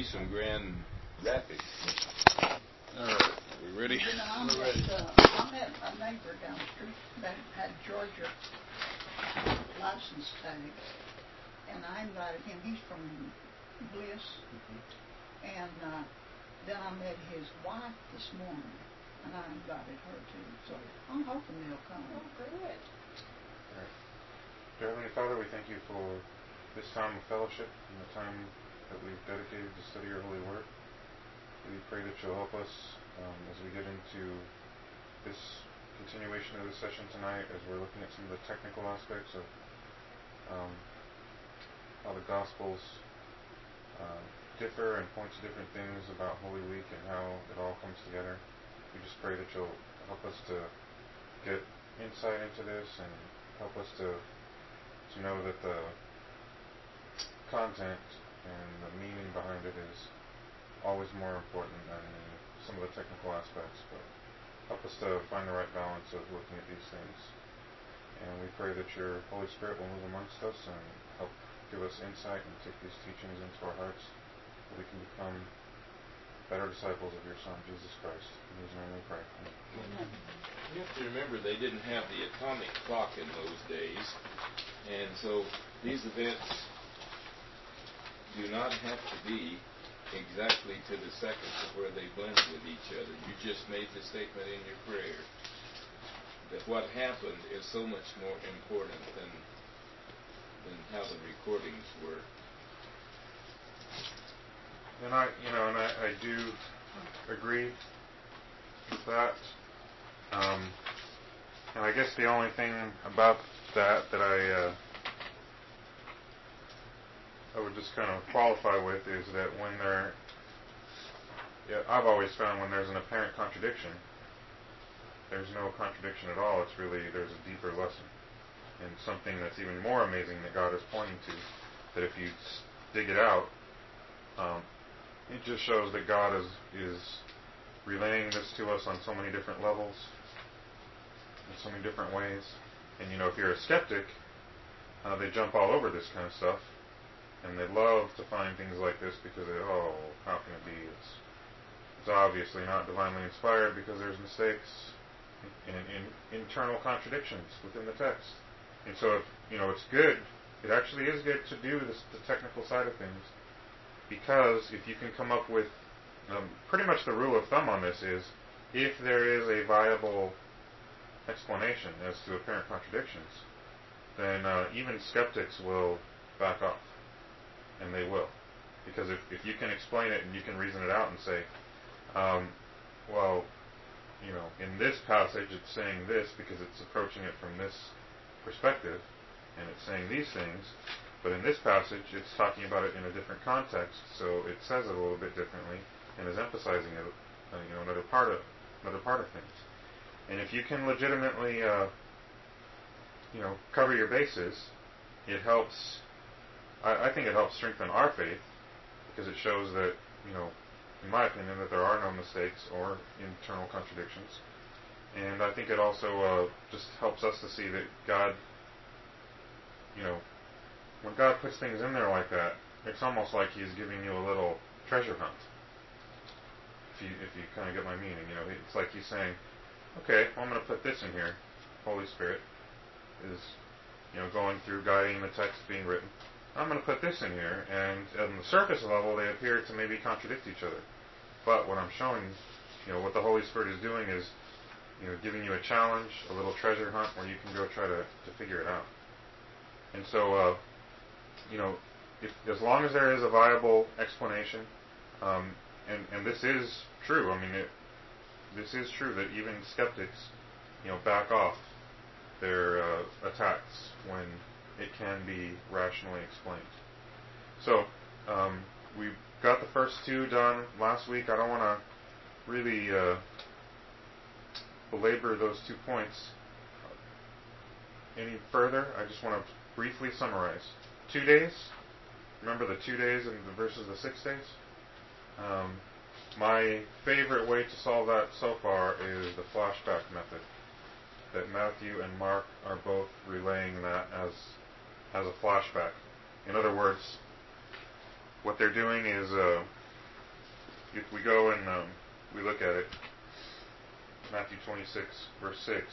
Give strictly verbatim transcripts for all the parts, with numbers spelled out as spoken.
be some grand graphics. All right, are we ready? You know, I'm We're ready. Uh, I met a neighbor down the street that had Georgia license tag, and I invited him. He's from Bliss, mm-hmm. and uh, then I met his wife this morning, and I invited her too. So I'm hoping they'll come. Oh, good. All right. Dear Heavenly Father, we thank you for this time of fellowship and the time that we've dedicated to study your holy word. We pray that you'll help us um, as we get into this continuation of the session tonight, as we're looking at some of the technical aspects of um, how the Gospels uh, differ and point to different things about Holy Week and how it all comes together. We just pray that you'll help us to get insight into this and help us to to know that the content and the meaning behind it is always more important than the, some of the technical aspects, but help us to find the right balance of looking at these things. And we pray that your Holy Spirit will move amongst us and help give us insight and take these teachings into our hearts, that we can become better disciples of your Son, Jesus Christ. In his name we pray. Amen. You have to remember they didn't have the atomic clock in those days, and so these events do not have to be exactly to the seconds of where they blend with each other. You just made the statement in your prayer that what happened is so much more important than than how the recordings were. And I, you know, and I, I do agree with that. Um, and I guess the only thing about that that I uh, I would just kind of qualify with is that when there, yeah, I've always found when there's an apparent contradiction, there's no contradiction at all. It's really, there's a deeper lesson. And something that's even more amazing that God is pointing to, that if you dig it out, um, it just shows that God is is relaying this to us on so many different levels, in so many different ways. And you know, if you're a skeptic, uh, they jump all over this kind of stuff, and they love to find things like this because they, oh, how can it be? It's, it's obviously not divinely inspired because there's mistakes and, and internal contradictions within the text. And so, if you know, it's good. It actually is good to do this, the technical side of things, because if you can come up with um, pretty much the rule of thumb on this is, if there is a viable explanation as to apparent contradictions, then uh, even skeptics will back off, and they will, because if if you can explain it and you can reason it out and say, um, well, you know, in this passage it's saying this because it's approaching it from this perspective, and it's saying these things, but in this passage it's talking about it in a different context, so it says it a little bit differently and is emphasizing it, uh, you know, another part of another part of things. And if you can legitimately, uh, you know, cover your bases, it helps. I, I think it helps strengthen our faith, because it shows that, you know, in my opinion, that there are no mistakes or internal contradictions. And I think it also uh, just helps us to see that God, you know, when God puts things in there like that, it's almost like He's giving you a little treasure hunt. If you if you kind of get my meaning, you know, it's like He's saying, okay, well, I'm going to put this in here. Holy Spirit is, you know, going through, guiding the text being written. I'm going to put this in here, and on the surface level, they appear to maybe contradict each other. But what I'm showing, you know, what the Holy Spirit is doing is, you know, giving you a challenge, a little treasure hunt where you can go try to, to figure it out. And so, uh, you know, if, as long as there is a viable explanation, um, and, and this is true, I mean, it, this is true that even skeptics, you know, back off their uh, attacks when it can be rationally explained. So, um, we got the first two done last week. I don't want to really uh, belabor those two points any further. I just want to briefly summarize. Two days. Remember the two days and the versus the six days? Um, my favorite way to solve that so far is the flashback method. That Matthew and Mark are both relaying that as as a flashback. In other words, what they're doing is uh, if we go and um, we look at it, Matthew twenty-six, verse six.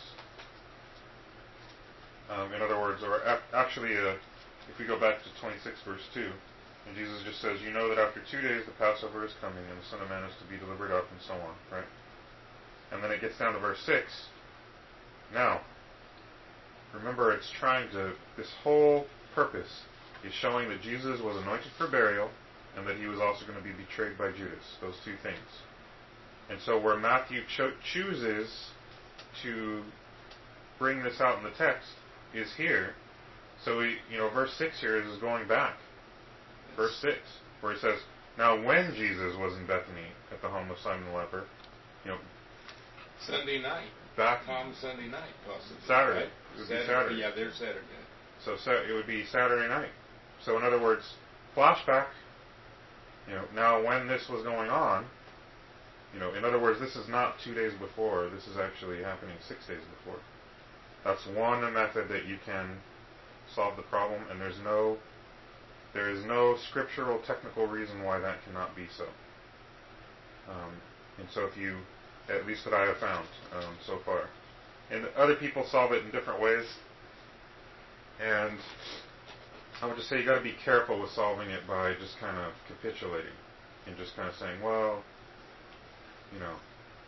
Um, in other words, or ap- actually, uh, if we go back to twenty-six, verse two, and Jesus just says, you know that after two days the Passover is coming, and the Son of Man is to be delivered up, and so on, right? And then it gets down to verse six. Now, remember, it's trying to, this whole purpose is showing that Jesus was anointed for burial, and that he was also going to be betrayed by Judas, those two things. And so where Matthew cho- chooses to bring this out in the text is here. So we, you know, verse six here is going back. Verse six, where he says, now when Jesus was in Bethany at the home of Simon the leper, you know, Sunday night. back Palm Sunday night, possibly. Saturday. Right? It would Saturday. be Saturday. Yeah, they're Saturday. So, so it would be Saturday night. So in other words, flashback. You know, now when this was going on, you know, in other words, this is not two days before. This is actually happening six days before. That's one method that you can solve the problem, and there's no, there is no scriptural technical reason why that cannot be so. Um, and so if you, at least that I have found um, so far, and other people solve it in different ways, and I would just say you got to be careful with solving it by just kind of capitulating and just kind of saying, well, you know,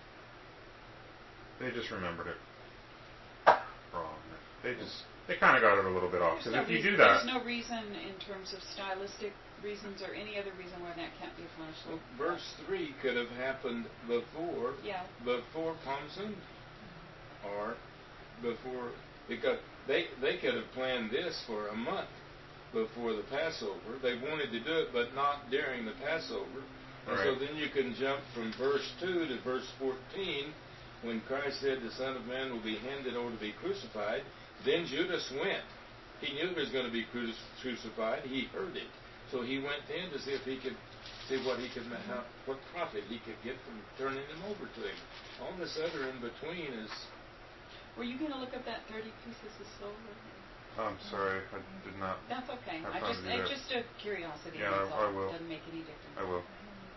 they just remembered it wrong. They just, they kind of got it a little bit off. Because no if you reason, do that... There's no reason in terms of stylistic reasons or any other reason why that can't be a flashlight. Well, verse three could have happened before, yeah. before Palm Sunday. Or before, because they, they could have planned this for a month before the Passover. They wanted to do it, but not during the Passover. And right. so then you can jump from verse two to verse fourteen, when Christ said the Son of Man will be handed over to be crucified. Then Judas went. He knew he was going to be crucified. He heard it. So he went in to see if he could see what he could, how, what profit he could get from turning him over to him. All this other in between is... Were you going to look up that thirty pieces of silver? I'm sorry, I did not. That's okay. have I time just, to do it's that. just a curiosity. Yeah, that's I, I all. will. It doesn't make any difference. I will.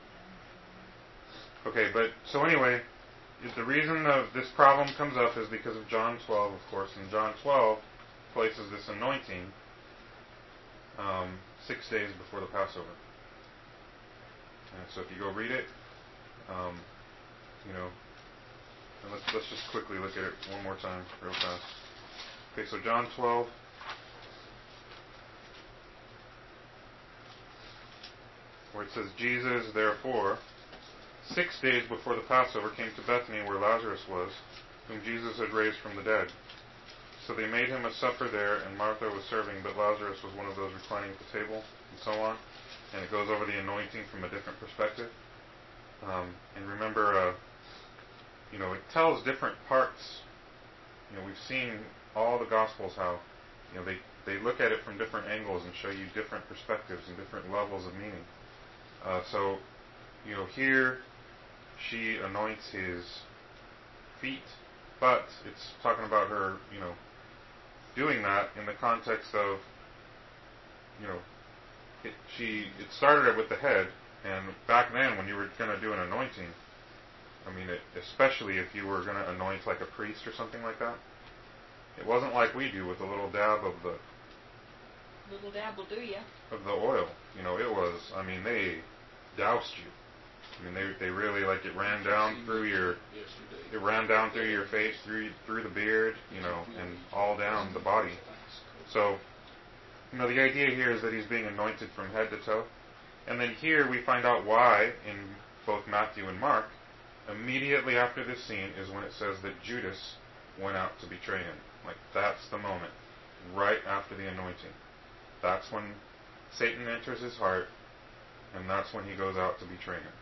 Okay, but so anyway, the reason of this problem comes up is because of John twelve, of course, and John twelve places this anointing um, six days before the Passover. And so if you go read it, um, you know, and let's let's just quickly look at it one more time, real fast. Okay, so John twelve. Where it says, Jesus, therefore, six days before the Passover, came to Bethany where Lazarus was, whom Jesus had raised from the dead. So they made him a supper there, and Martha was serving, but Lazarus was one of those reclining at the table, and so on. And it goes over the anointing from a different perspective. Um, and remember, uh, you know, it tells different parts. You know, we've seen all the Gospels how, you know, they, they look at it from different angles and show you different perspectives and different levels of meaning. Uh, so, you know, here she anoints his feet, but it's talking about her, you know, doing that in the context of, you know, it, she, it started with the head, and back then when you were going to do an anointing, I mean, it, especially if you were going to anoint like a priest or something like that, it wasn't like we do with a little dab of the Little dab will do ya. of the oil. You know, it was, I mean, they doused you. I mean, they they really, like, it ran down through your, it ran down through your face, through through the beard, you know, and all down the body. So, you know, the idea here is that he's being anointed from head to toe. And then here we find out why, in both Matthew and Mark, immediately after this scene is when it says that Judas went out to betray him. Like, that's the moment, right after the anointing. That's when Satan enters his heart, and that's when he goes out to betray him.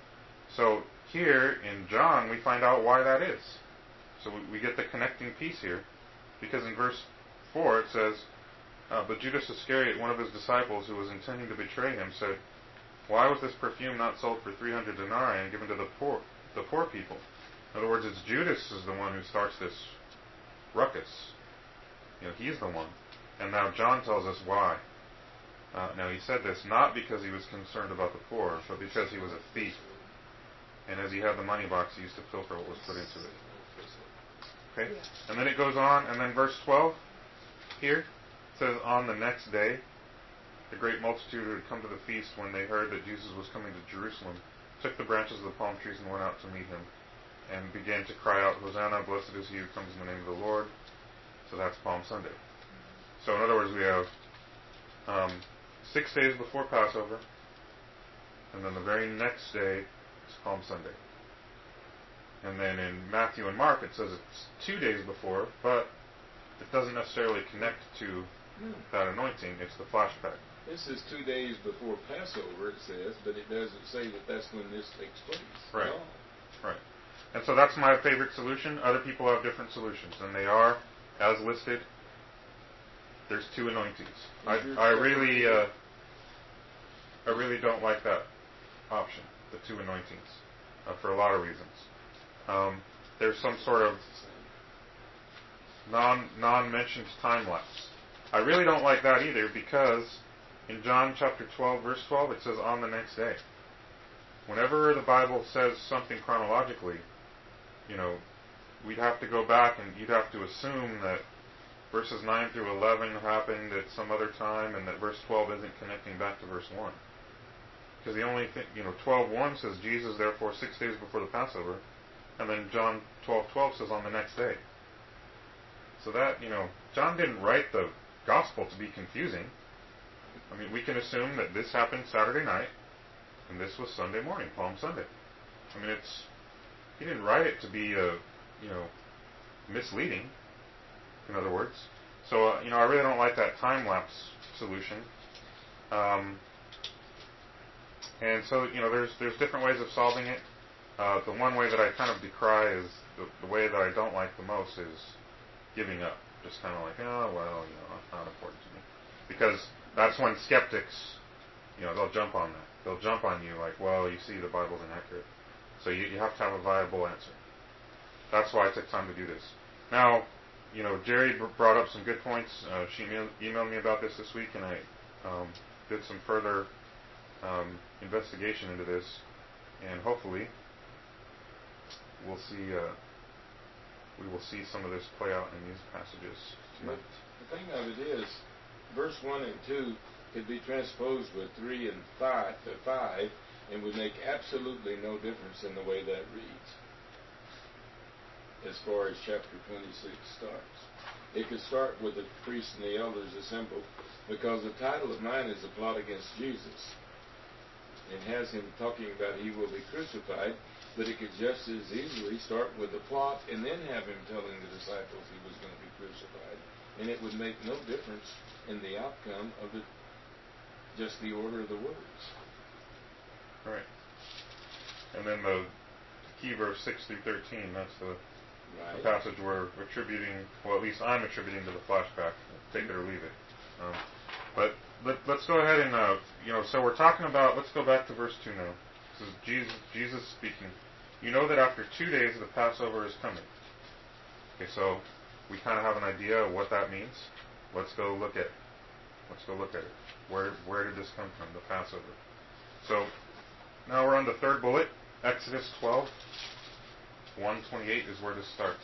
So here in John, we find out why that is. So we, we get the connecting piece here, because in verse four it says, uh, but Judas Iscariot, one of his disciples who was intending to betray him, said, why was this perfume not sold for three hundred denarii and given to the poor, the poor people? In other words, it's Judas is the one who starts this ruckus. You know, he's the one. And now John tells us why. Uh, now he said this not because he was concerned about the poor, but because he was a thief. and as he had the money box, he used to pilfer what was put into it. Okay? Yeah. And then it goes on, and then verse twelve here says, on the next day, the great multitude who had come to the feast when they heard that Jesus was coming to Jerusalem took the branches of the palm trees and went out to meet him and began to cry out, Hosanna, blessed is he who comes in the name of the Lord. So that's Palm Sunday. So in other words, we have um, six days before Passover, and then the very next day is Palm Sunday. And then in Matthew and Mark it says it's two days before, but it doesn't necessarily connect to No. that anointing. It's the flashback. This is two days before Passover, it says, but it doesn't say that that's when this takes place. Right. At all. Right. And so that's my favorite solution. Other people have different solutions, and they are, as listed, there's two anointings. I, I really, uh, I really don't like that option, the two anointings, uh, for a lot of reasons. Um, there's some sort of non non-mentioned time lapse. I really don't like that either, because in John chapter twelve, verse twelve, it says on the next day. Whenever the Bible says something chronologically, you know, we'd have to go back and you'd have to assume that verses nine through eleven happened at some other time and that verse twelve isn't connecting back to verse one. Because the only thing, you know, twelve one says Jesus, therefore, six days before the Passover, and then John twelve twelve says on the next day. So that, you know, John didn't write the gospel to be confusing. I mean, we can assume that this happened Saturday night, and this was Sunday morning, Palm Sunday. I mean, it's, he didn't write it to be, uh, you know, misleading, in other words. So, uh, you know, I really don't like that time-lapse solution. Um, and so, you know, there's there's different ways of solving it. Uh, the one way that I kind of decry is, the, the way that I don't like the most is giving up. Just kind of like, oh, well, you know, it's not important to me. Because that's when skeptics, you know, they'll jump on that. They'll jump on you like, well, you see, the Bible's inaccurate. So you, you have to have a viable answer. That's why I took time to do this. Now, you know, Jerry brought up some good points. Uh, she emailed, emailed me about this this week, and I um, did some further um, investigation into this, and hopefully we'll see. Uh, we will see some of this play out in these passages tonight. The thing of it is, verse one and two could be transposed with three and five, uh, five, and would make absolutely no difference in the way that reads, as far as chapter twenty-six starts. It could start with the priests and the elders assembled, because the title of mine is A Plot Against Jesus. It has him talking about he will be crucified, but it could just as easily start with the plot and then have him telling the disciples he was going to be crucified. And it would make no difference in the outcome of it, just the order of the words. Right. And then the key verse six through thirteen, that's the, Right. the passage we're attributing, well, at least I'm attributing to the flashback. Take it or leave it. Um, but let, let's go ahead and, uh, you know, so we're talking about, let's go back to verse two now. This is Jesus, Jesus speaking. You know that after two days the Passover is coming. Okay, so we kind of have an idea of what that means. Let's go look at it. Let's go look at it. Where where did this come from, the Passover? So now we're on the third bullet, Exodus twelve, one twenty-eight is where this starts.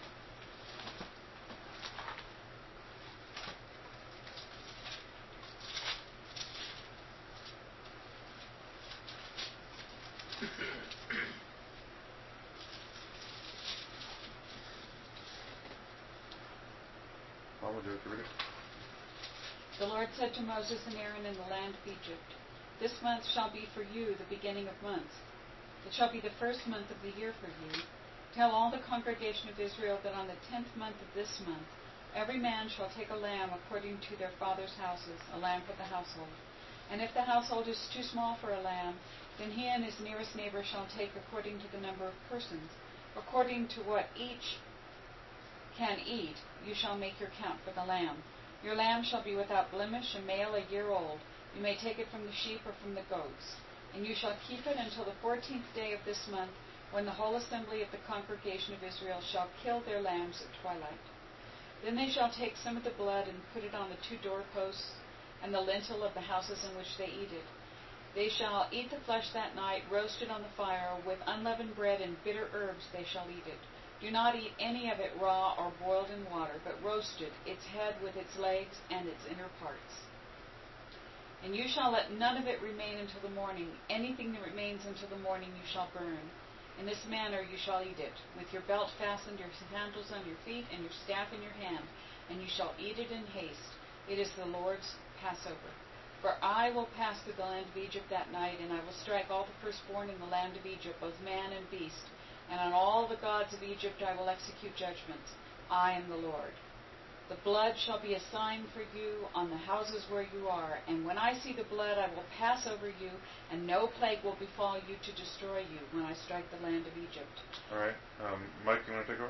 Mom, would you like to read it? The Lord said to Moses and Aaron in the land of Egypt, This month shall be for you the beginning of months. It shall be the first month of the year for you. Tell all the congregation of Israel that on the tenth month of this month every man shall take a lamb according to their father's houses, a lamb for the household. And if the household is too small for a lamb, then he and his nearest neighbor shall take according to the number of persons. According to what each can eat, you shall make your count for the lamb. Your lamb shall be without blemish, a male a year old. You may take it from the sheep or from the goats. And you shall keep it until the fourteenth day of this month, when the whole assembly of the congregation of Israel shall kill their lambs at twilight. Then they shall take some of the blood and put it on the two doorposts and the lintel of the houses in which they eat it. They shall eat the flesh that night, roasted on the fire, with unleavened bread and bitter herbs they shall eat it. Do not eat any of it raw or boiled in water, but roasted, its head with its legs and its inner parts. And you shall let none of it remain until the morning. Anything that remains until the morning you shall burn. In this manner you shall eat it, with your belt fastened, your sandals on your feet, and your staff in your hand, and you shall eat it in haste. It is the Lord's Passover. For I will pass through the land of Egypt that night, and I will strike all the firstborn in the land of Egypt, both man and beast. And on all the gods of Egypt I will execute judgments. I am the Lord. The blood shall be a sign for you on the houses where you are. And when I see the blood, I will pass over you, and no plague will befall you to destroy you when I strike the land of Egypt. All right. Um, Mike, you want to take over?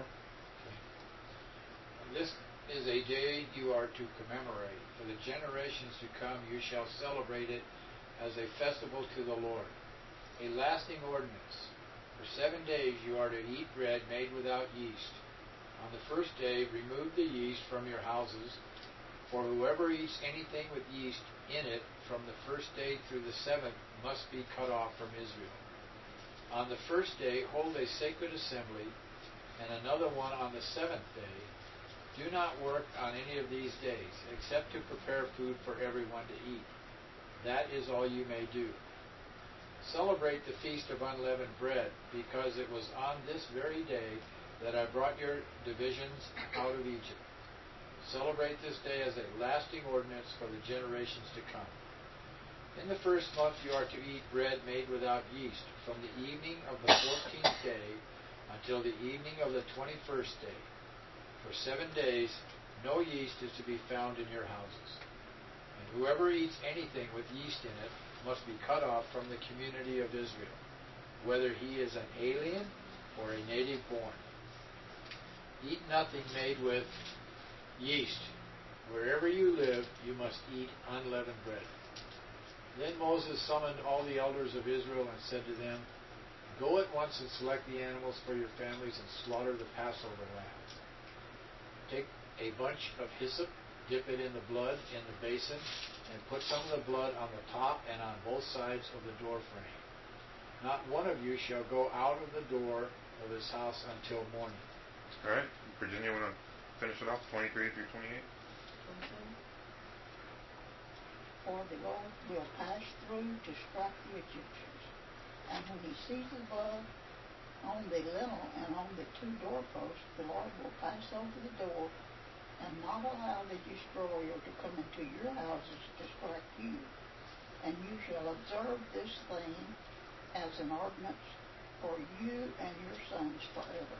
This is a day you are to commemorate. For the generations to come you shall celebrate it as a festival to the Lord, a lasting ordinance. For seven days you are to eat bread made without yeast. On the first day remove the yeast from your houses, for whoever eats anything with yeast in it from the first day through the seventh must be cut off from Israel. On the first day hold a sacred assembly, and another one on the seventh day. Do not work on any of these days, except to prepare food for everyone to eat. That is all you may do. Celebrate the Feast of Unleavened Bread, because it was on this very day that I brought your divisions out of Egypt. Celebrate this day as a lasting ordinance for the generations to come. In the first month you are to eat bread made without yeast, from the evening of the fourteenth day until the evening of the twenty-first day. For seven days no yeast is to be found in your houses. And whoever eats anything with yeast in it must be cut off from the community of Israel, whether he is an alien or a native born. Eat nothing made with yeast. Wherever you live, you must eat unleavened bread. Then Moses summoned all the elders of Israel and said to them, Go at once and select the animals for your families and slaughter the Passover lambs. Take a bunch of hyssop, dip it in the blood in the basin, and put some of the blood on the top and on both sides of the door frame. Not one of you shall go out of the door of his house until morning. All right. Virginia, want to finish it off, twenty-three through twenty-eight? For the Lord will pass through to strike the Egyptians. And when he sees the blood on the lintel and on the two doorposts, the Lord will pass over the door and not allow the destroyer to come into your houses to strike you. And you shall observe this thing as an ordinance for you and your sons forever.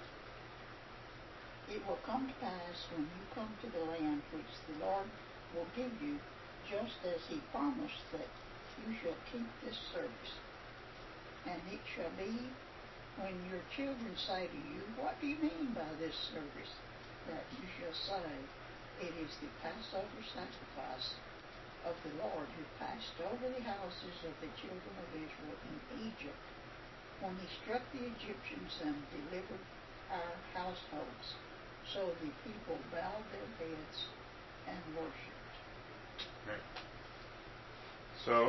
It will come to pass when you come to the land which the Lord will give you, just as he promised, that you shall keep this service. And it shall be, when your children say to you, What do you mean by this service? That you shall say, It is the Passover sacrifice of the Lord, who passed over the houses of the children of Israel in Egypt, when he struck the Egyptians and delivered our households. So the people bowed their heads and worshipped. Right. So,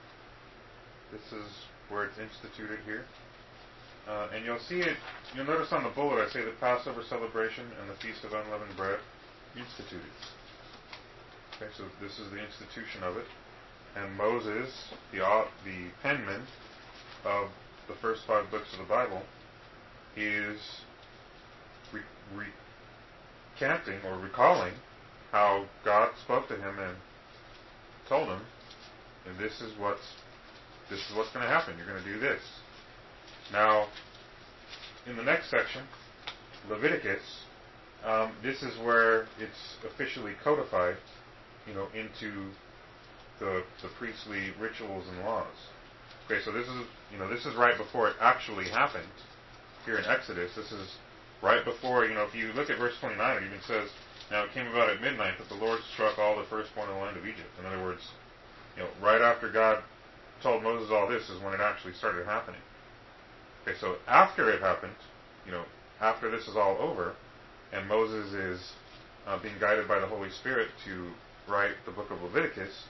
this is where it's instituted here. Uh, and you'll see it, you'll notice on the bullet I say the Passover celebration and the Feast of Unleavened Bread instituted. Okay, so this is the institution of it. And Moses, the, the penman of the first five books of the Bible, is re- recanting or recalling how God spoke to him and told him, and this is what's this is what's going to happen. You're going to do this. Now, in the next section, Leviticus, um, this is where it's officially codified, you know, into the the priestly rituals and laws. Okay, so this is you know this is right before it actually happened here in Exodus. This is right before, you know, if you look at verse twenty-nine, it even says, Now it came about at midnight that the Lord struck all the firstborn in the land of Egypt. In other words, you know, right after God told Moses all this is when it actually started happening. Okay, so after it happened, you know, after this is all over, and Moses is uh, being guided by the Holy Spirit to write the book of Leviticus,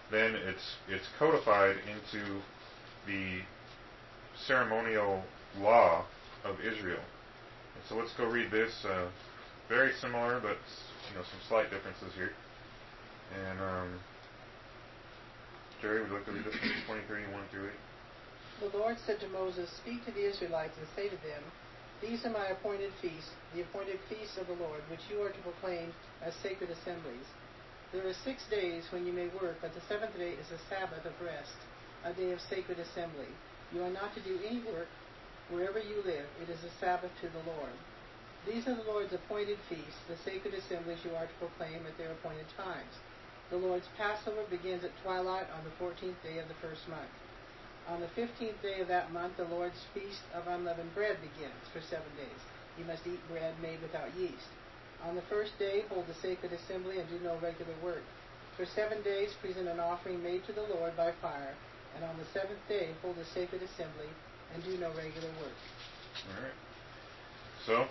then it's it's codified into the ceremonial law of Israel. And so let's go read this. Uh, very similar, but you know some slight differences here. And um, Jerry, would you like to read this one? twenty-three, one through eight. The Lord said to Moses, "Speak to the Israelites and say to them, These are my appointed feasts, the appointed feasts of the Lord, which you are to proclaim as sacred assemblies. There are six days when you may work, but the seventh day is a Sabbath of rest, a day of sacred assembly. You are not to do any work wherever you live. It is a Sabbath to the Lord. These are the Lord's appointed feasts, the sacred assemblies you are to proclaim at their appointed times. The Lord's Passover begins at twilight on the fourteenth day of the first month. On the fifteenth day of that month, the Lord's feast of unleavened bread begins for seven days. You must eat bread made without yeast. On the first day, hold a sacred assembly and do no regular work. For seven days, present an offering made to the Lord by fire. And on the seventh day, hold a sacred assembly and do no regular work." All right. So,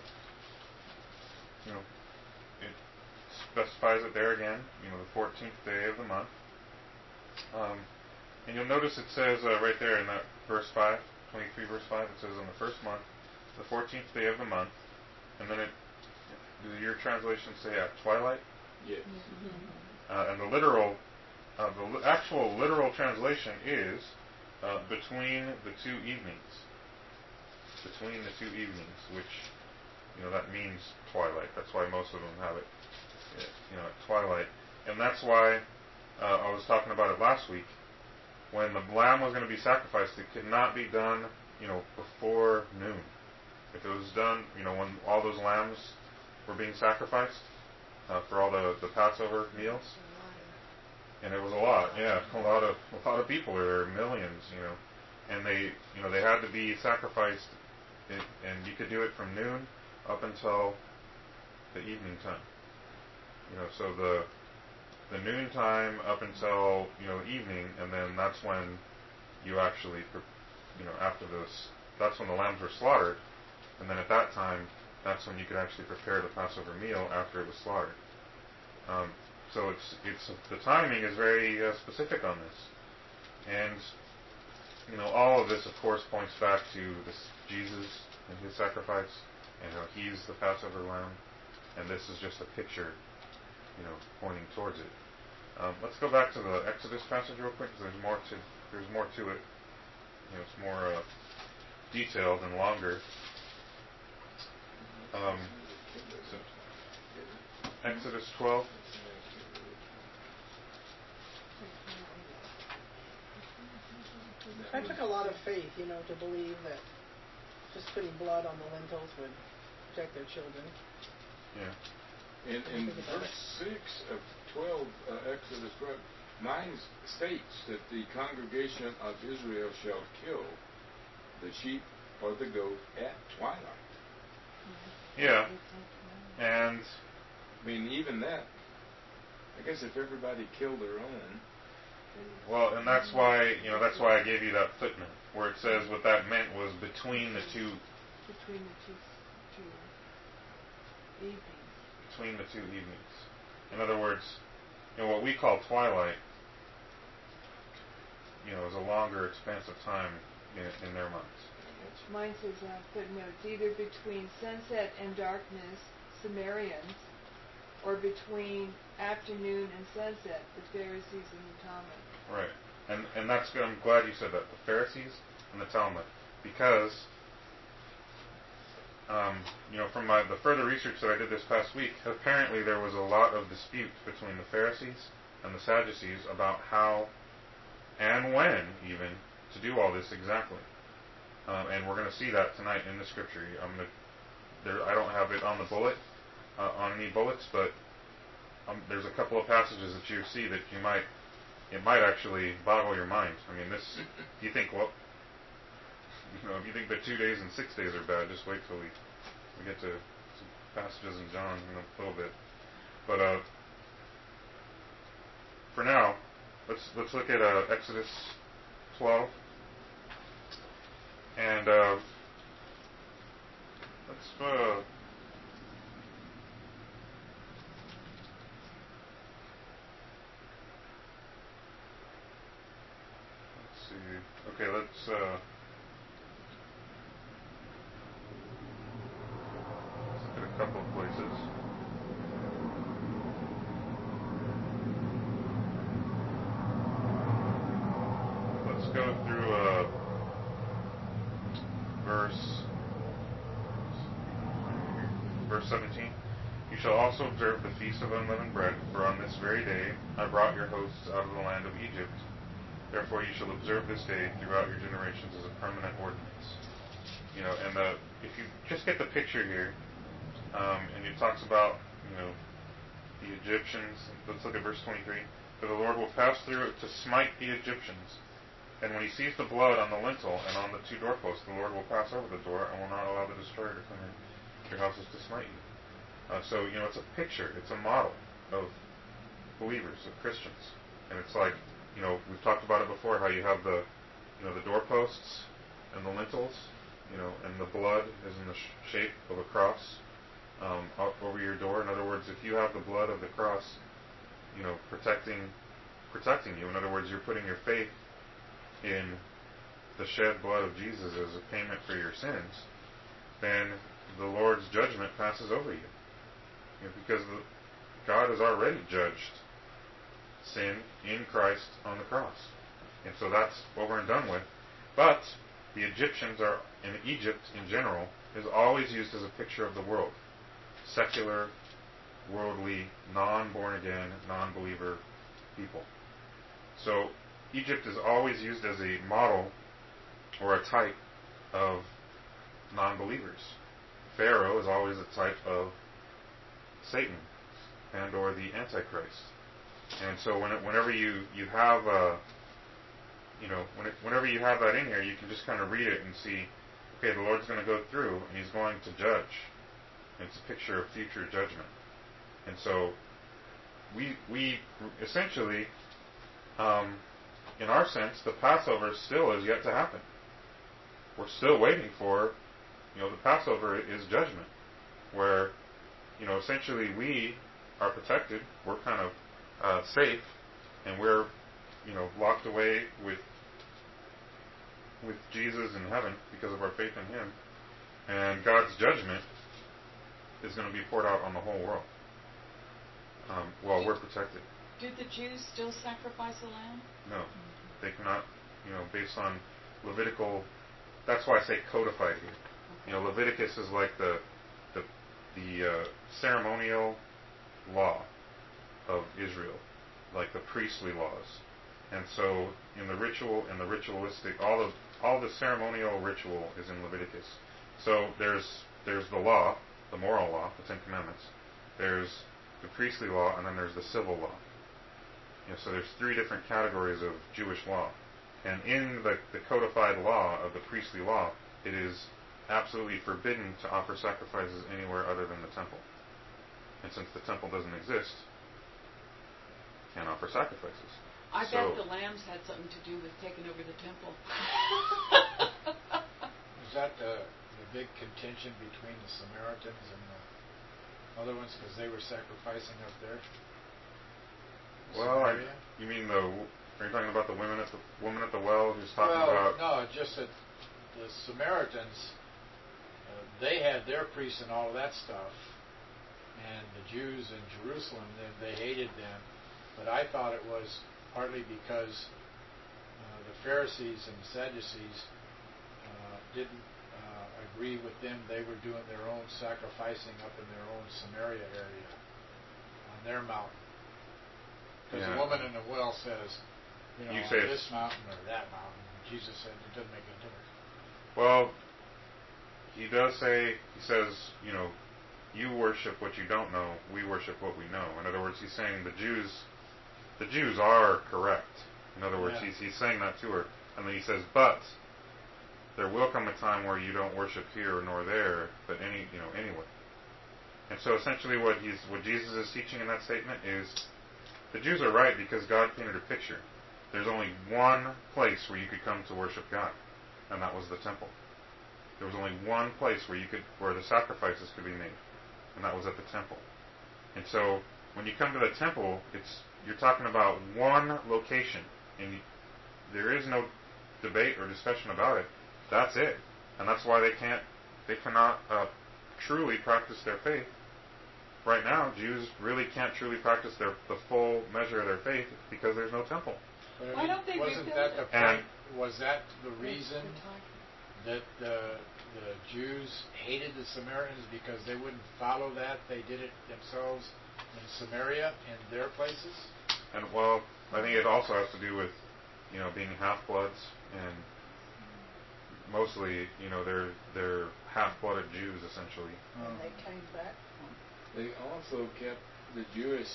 you know, it specifies it there again. You know, the fourteenth day of the month. Um, and you'll notice it says uh, right there in that verse five, twenty-three verse five, it says on the first month, the fourteenth day of the month, and then it, do your translations say at twilight? Yes. Uh, and the literal, uh, the li- actual literal translation is uh, between the two evenings. Between the two evenings, which, you know, that means twilight. That's why most of them have it, you know, at twilight. And that's why uh, I was talking about it last week. When the lamb was going to be sacrificed, it could not be done, you know, before noon. If it was done, you know, when all those lambs were being sacrificed uh, for all the, the Passover meals, and it was a lot, yeah, a lot of a lot of people. There were millions, you know, and they, you know, they had to be sacrificed, it, and you could do it from noon up until the evening time. You know, so the the noon time up until, you know, evening, and then that's when you actually, you know, after this, that's when the lambs were slaughtered, and then at that time, that's when you could actually prepare the Passover meal after it was slaughtered. Um, so it's it's the timing is very uh, specific on this, and you know, all of this, of course, points back to this Jesus and his sacrifice, and how he's the Passover lamb, and this is just a picture, you know, pointing towards it. Um, let's go back to the Exodus passage real quick, because there's more to there's more to it. You know, it's more uh, detailed and longer. Um, so Exodus twelve. I took a lot of faith, you know, to believe that just putting blood on the lintels would protect their children. Yeah. In, in verse six of twelve, uh, Exodus twelve, mine states that the congregation of Israel shall kill the sheep or the goat at twilight. Yeah. And I mean, even that, I guess if everybody killed their own. well, and that's why, you know, that's why I gave you that footnote where it says what that meant was between the two Between the two, two evenings. between the two evenings. In other words, you know, what we call twilight, you know, is a longer, expansive time in, in their minds. Mine says uh, footnotes, either between sunset and darkness, Sumerians, or between afternoon and sunset, the Pharisees and the Talmud. Right. And and that's good. I'm glad you said that. The Pharisees and the Talmud. Because, um, you know, from my, the further research that I did this past week, apparently there was a lot of dispute between the Pharisees and the Sadducees about how and when, even, to do all this exactly. Um, and we're going to see that tonight in the scripture. I'm going to, there, I don't have it on the bullet, uh, on any bullets, but um, there's a couple of passages that you see that you might, it might actually boggle your mind. I mean, this, you think, well, you know, if you think that two days and six days are bad, just wait till we, we get to some passages in John in a little bit. But uh, for now, let's let's look at uh, Exodus twelve. And uh, let's uh, let's uh, let's look at a couple of places. Let's go through uh, verse verse seventeen. You shall also observe the feast of unleavened bread, for on this very day I brought your hosts out of the land of Egypt. Therefore you shall observe this day throughout your generations as a permanent ordinance. You know, and uh, if you just get the picture here, um, and it talks about, you know, the Egyptians. Let's look at verse twenty-three. For the Lord will pass through it to smite the Egyptians. And when he sees the blood on the lintel and on the two doorposts, the Lord will pass over the door and will not allow the destroyer to come in your houses to smite you. Uh, so, you know, it's a picture. It's a model of believers, of Christians. And it's like, you know, we've talked about it before, how you have the, you know, the doorposts and the lintels, you know, and the blood is in the sh- shape of a cross um, over your door. In other words, if you have the blood of the cross, you know, protecting protecting you, in other words, you're putting your faith in the shed blood of Jesus as a payment for your sins, then the Lord's judgment passes over you. You know, because the, God has already judged sin in Christ on the cross. And so that's over and done with. But the Egyptians are, and Egypt in general, is always used as a picture of the world. Secular, worldly, non-born again, non-believer people. So Egypt is always used as a model or a type of non-believers. Pharaoh is always a type of Satan and or the Antichrist. And so when it, whenever you, you have uh, you know when it, whenever you have that in here, you can just kind of read it and see, okay, the Lord's going to go through and He's going to judge. And it's a picture of future judgment. And so we we essentially, um, in our sense, the Passover still is yet to happen. We're still waiting for, you know, the Passover is judgment, where, you know, essentially we are protected. We're kind of uh, safe, and we're, you know, locked away with with Jesus in heaven because of our faith in Him. And God's judgment is going to be poured out on the whole world. Um, while we're protected. Do the Jews still sacrifice a lamb? No, they cannot. You know, based on Levitical. That's why I say codified here. You know, Leviticus is like the the the uh, ceremonial law of Israel, like the priestly laws. And so, in the ritual and the ritualistic, all of all the ceremonial ritual is in Leviticus. So there's there's the law, the moral law, the Ten Commandments. There's the priestly law, and then there's the civil law. You know, so there's three different categories of Jewish law. And in the, the codified law of the priestly law, it is absolutely forbidden to offer sacrifices anywhere other than the temple. And since the temple doesn't exist, can't offer sacrifices. I so, bet the lambs had something to do with taking over the temple. Is that the, the big contention between the Samaritans and the other ones, because they were sacrificing up there? Well, I, Samaria? you mean the? Are you talking about the women at the woman at the well who's talking well, about? no, just that the Samaritans, uh, they had their priests and all of that stuff, and the Jews in Jerusalem, they, they hated them. But I thought it was partly because uh, the Pharisees and the Sadducees uh, didn't uh, agree with them. They were doing their own sacrificing up in their own Samaria area on their mountain. Because Yeah. the woman in the well says, you know, You on say this mountain or that mountain. Jesus said it doesn't make a difference. Well, he does say, he says, you know, you worship what you don't know, we worship what we know. In other words, he's saying the Jews, the Jews are correct. In other words, Yeah. he's, he's saying that to her. And then he says, but there will come a time where you don't worship here nor there, but any, you know, anywhere. And so essentially what he's, what Jesus is teaching in that statement is, the Jews are right because God painted a picture. There's only one place where you could come to worship God, and that was the temple. There was only one place where you could, where the sacrifices could be made, and that was at the temple. And so, when you come to the temple, it's you're talking about one location, and you, there is no debate or discussion about it. That's it. And that's why they can't, they cannot uh, truly practice their faith. Right now, Jews really can't truly practice their the full measure of their faith because there's no temple. But I Why mean, don't they wasn't rebuild that the it? point? And- was that the reason that the the Jews hated the Samaritans because they wouldn't follow that? They did it themselves in Samaria, in their places? And well, I think it also has to do with, you know, being half-bloods, and mostly, you know, they're they're half-blooded Jews essentially. And they came back from They also kept the Jewish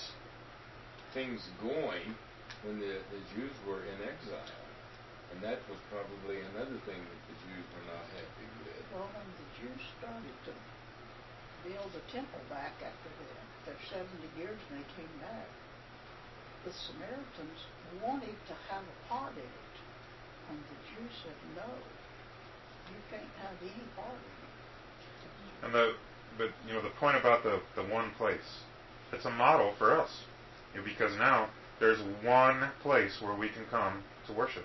things going when the, the Jews were in exile. And that was probably another thing that the Jews were not happy with. Well, when the Jews started to build the temple back after the, their seventy years and they came back, the Samaritans wanted to have a part in it. And the Jews said, no, you can't have any part in it. And the but you know the point about the the one place, it's a model for us, you know, because now there's one place where we can come to worship.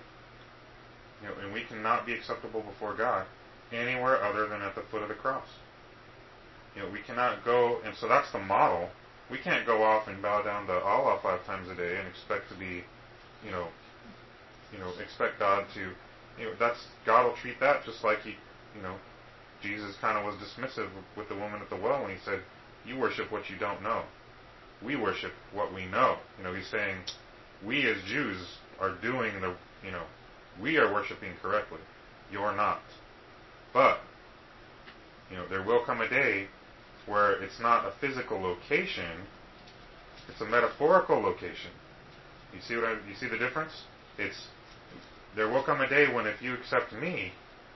You know, and we cannot be acceptable before God anywhere other than at the foot of the cross. You know, we cannot go, and so that's the model. We can't go off and bow down to Allah five times a day and expect to be, you know, you know, expect God to, you know, that's God will treat that just like he, you know, Jesus kind of was dismissive with the woman at the well when he said, "You worship what you don't know. We worship what we know." You know, he's saying, we as Jews are doing the, you know, we are worshiping correctly. You're not. But, you know, there will come a day where it's not a physical location, it's a metaphorical location. You see what I, you see the difference? It's, there will come a day when if you accept me,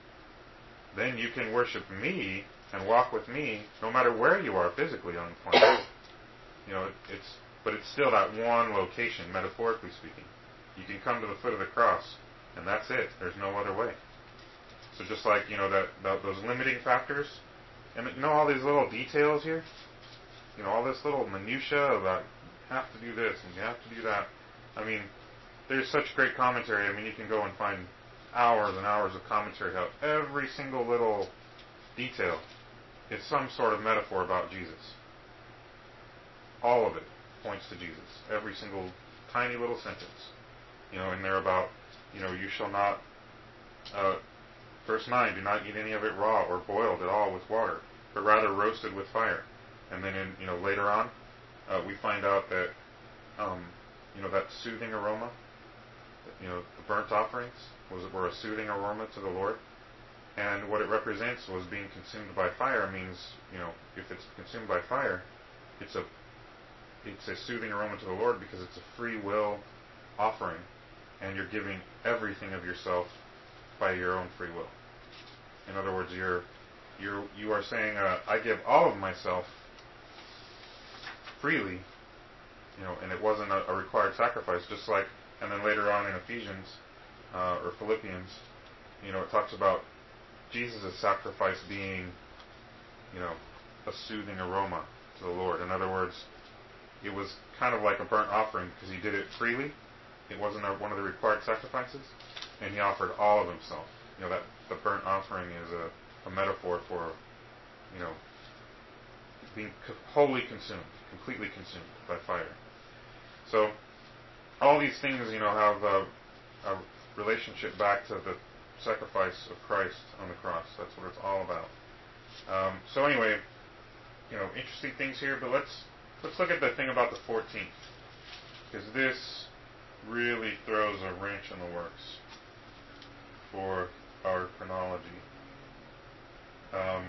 then you can worship me and walk with me no matter where you are physically on the planet. You know, it, it's, but it's still that one location, metaphorically speaking. You can come to the foot of the cross, and that's it. There's no other way. So just like, you know, that, that those limiting factors, and you know all these little details here, you know, all this little minutia about you have to do this and you have to do that. I mean, there's such great commentary. I mean, you can go and find hours and hours of commentary how every single little detail is some sort of metaphor about Jesus. All of it points to Jesus. Every single tiny little sentence. You know, and they're about, you know, you shall not, uh, verse nine, do not eat any of it raw or boiled at all with water, but rather roasted with fire. And then in, you know, later on, uh, we find out that, um, you know, that soothing aroma, you know, the burnt offerings was were a soothing aroma to the Lord. And what it represents was being consumed by fire means, you know, if it's consumed by fire, it's a it's a soothing aroma to the Lord because it's a free will offering, and you're giving everything of yourself by your own free will. In other words, you're you're you are saying, uh, I give all of myself freely, you know, and it wasn't a, a required sacrifice. Just like, and then later on in Ephesians uh, or Philippians, you know, it talks about Jesus' sacrifice being, you know, a soothing aroma to the Lord. In other words, it was kind of like a burnt offering because he did it freely. It wasn't a, one of the required sacrifices, and he offered all of himself. You know, that the burnt offering is a, a metaphor for, you know, being co- wholly consumed, completely consumed by fire. So, all these things, you know, have a, a relationship back to the sacrifice of Christ on the cross. That's what it's all about. Um, so anyway, you know, interesting things here, but let's let's look at the thing about the fourteenth, because this really throws a wrench in the works for our chronology. Um,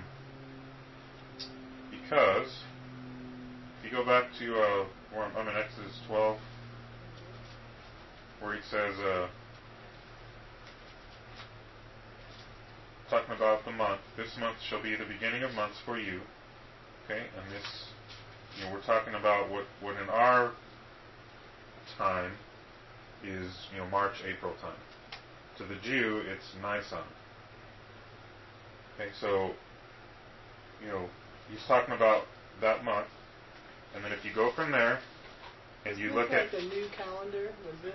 because if you go back to uh, where I'm, I'm in Exodus twelve, where he says, uh, talking about the month, this month shall be the beginning of months for you. Okay, and this, you know, we're talking about what, what in our time is, you know, March, April time. To the Jew, it's Nisan. Okay, so, you know, he's talking about that month, and then if you go from there, and you Is look this at... like the new calendar? Was this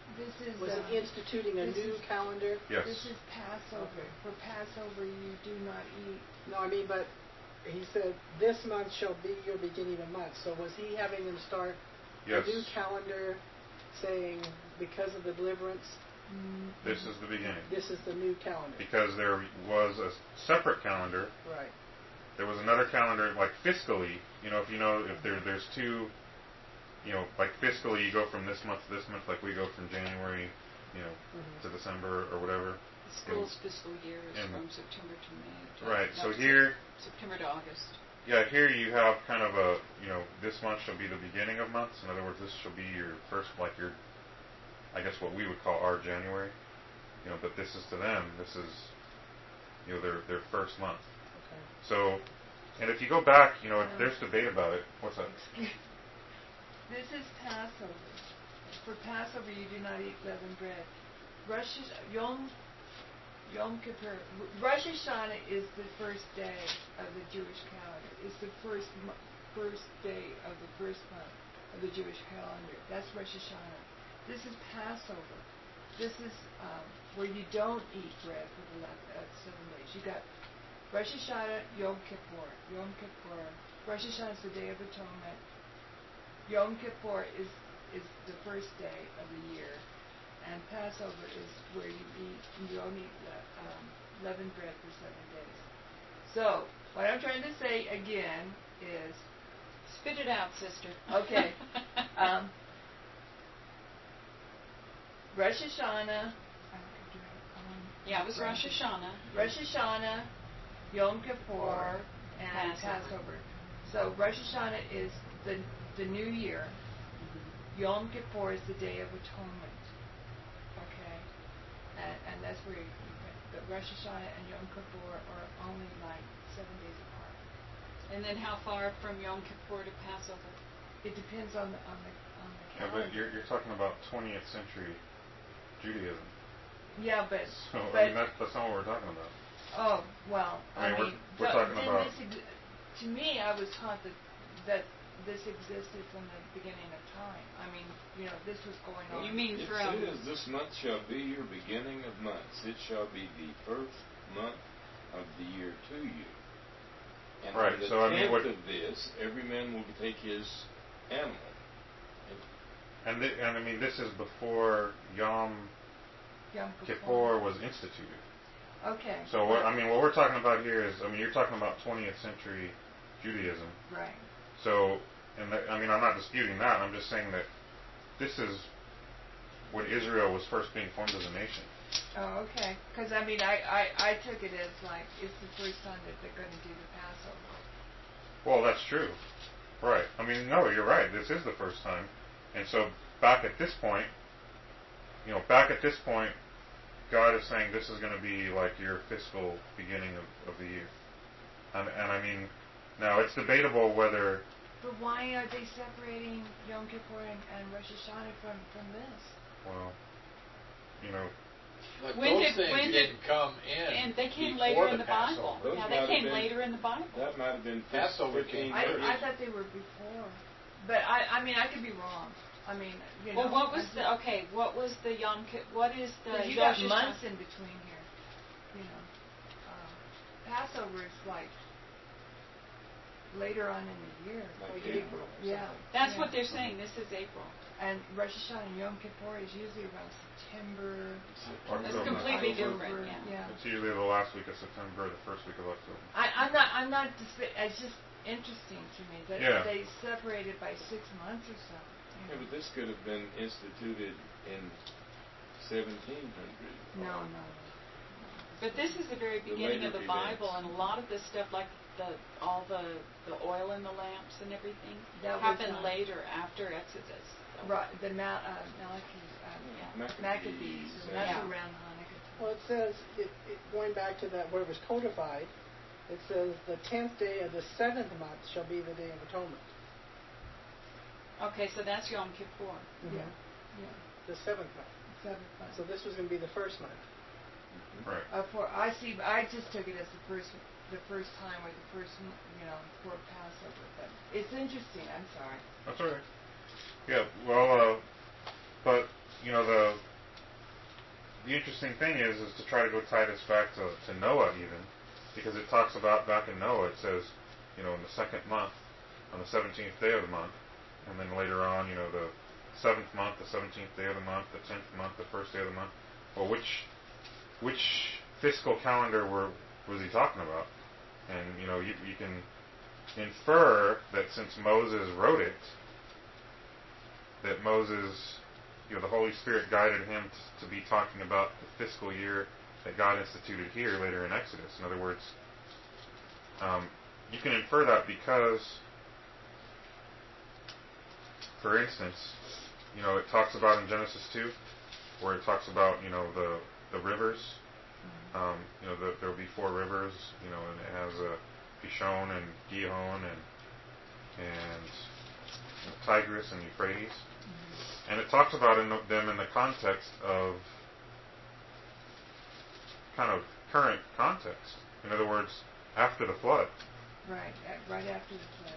This is Was uh, it instituting a this new is- calendar? Yes. This is Passover. Okay. For Passover, you do not eat. No, I mean, but he said, this month shall be your beginning of month. So was he having them start Yes. a new calendar saying, because of the deliverance, Mm, This is the beginning. this is the new calendar? Because there was a separate calendar. Right. There was another calendar, like fiscally, you know, if you know, if there there's two, you know, like fiscally you go from this month to this month, like we go from January, you know, Mhm. to December or whatever. The school's fiscal year is and- from September to May. to- Right, no, so Sep- here, September to August. yeah, here you have kind of a, you know, this month shall be the beginning of months. In other words, this shall be your first, like your, I guess what we would call our January. You know, but this is to them, this is, you know, their their first month. Okay. So, and if you go back, you know, there's debate about it. What's that? Excuse. This is Passover. For Passover, you do not eat leavened bread. Rosh Hash- Yom Yom Kippur. Rosh Hashanah is the first day of the Jewish calendar. It's the first mo- first day of the first month of the Jewish calendar. That's Rosh Hashanah. This is Passover. This is um, where you don't eat bread for the last uh, seven days. You got Rosh Hashanah, Yom Kippur. Yom Kippur. Rosh Hashanah is the Day of Atonement. Yom Kippur is is the first day of the year, and Passover is where you eat you don't eat le- um, leavened bread for seven days. So what I'm trying to say again is Spit it out, sister. Okay. um, Rosh Hashanah. Um, yeah, it was Rosh Hashanah. Rosh Hashanah, Yom Kippur, and Passover. Passover. So Rosh Hashanah is the the new year. Yom Kippur is the Day of Atonement. Okay, and, and that's where you, you but Rosh Hashanah and Yom Kippur are only like seven days apart. And then how far from Yom Kippur to Passover? It depends on the on the on the Yeah, calendar. but you're you're talking about twentieth century Judaism. Yeah, but So but I mean that's that's not what we're talking about. oh well, I mean, I we're- mean, we're so talking then about- this ex- to me, I was taught that that this existed from the beginning of time. I mean, you know, this was going on. You mean It from says, this month shall be your beginning of months. It shall be the first month of the year to you. And Right, on the so I mean, tenth what- of this, every man will take his animal. And th- and I mean this is before Yom Yom Kippur was instituted. Okay. So what I mean what we're talking about here is I mean you're talking about twentieth century Judaism. Right. So and that, I mean I'm not disputing that. I'm just saying that this is when Israel was first being formed as a nation. Oh, okay. Because I mean, I, I I took it as like it's the first time that they're going to do the Passover. Well, that's true. Right. I mean, no, you're right. This is the first time. And so back at this point, you know, back at this point, God is saying this is going to be like your fiscal beginning of, of the year. And, and I mean, now it's debatable whether, But why are they separating Yom Kippur and, and Rosh Hashanah from, from this? well, you know, But When those did- things when did- didn't come in and they came before later in the the Bible. Passover. Those Yeah, might they have came been- later in the Bible. That might have been Passover fifteen came I, years. I thought they were before. But I I mean I could be wrong. I mean you know. Well, what was I'm the just- okay? What was the Yom Kippur? What is the 'cause you got Rosh months Hashanah? in between here. You know, uh, Passover is like later on in the year. Like Like April. April. or Yeah. something. That's Yeah. what they're saying. This is April. And Rosh Hashanah and Yom Kippur is usually around September. October. It's completely October, different. Yeah. Yeah. it's usually the last week of September or the first week of October. I, I'm not. I'm not. Dis- it's just interesting to me that Yeah. they separated by six months or so. Yeah, but this could have been instituted in seventeen hundred. No, no. But this is the very The beginning of later the Bible, events. and a lot of this stuff, like the all the the oil in the lamps and everything, That was, happened uh, later after Exodus. So- Right, the Ma- uh, Malachi, uh, Yeah. Maccabees. Maccabees, So that's yeah. around Hanukkah. Well, it says, it, it, going back to that where it was codified, it says, the tenth day of the seventh month shall be the Day of Atonement. Okay, so that's Yom Kippur. Yeah, yeah. The seventh month. Seventh month. So this was going to be the first month. Right. Uh, for I see. I just took it as the first, the first time or the first, you know, for Passover. But it's interesting. I'm sorry. That's all right. Yeah, well, uh, but you know the the interesting thing is is to try to go tie this back to, to Noah even, because it talks about back in Noah, it says, you know, in the second month, on the seventeenth day of the month, and then later on, you know, the seventh month, the seventeenth day of the month, the tenth month, the first day of the month. Well, which which fiscal calendar were was he talking about? And you know, you, you can infer that since Moses wrote it, that Moses, you know, the Holy Spirit guided him to, to be talking about the fiscal year that God instituted here later in Exodus. In other words, um, you can infer that because, for instance, you know, it talks about in Genesis two, where it talks about, you know, the the rivers. Um, you know, the, there will be four rivers. You know, and it has uh, Pishon and Gihon and and you know, Tigris and Euphrates. Mm-hmm. And it talks about in the, them in the context of kind of current context. In other words, after the flood. Right, uh, right after the flood.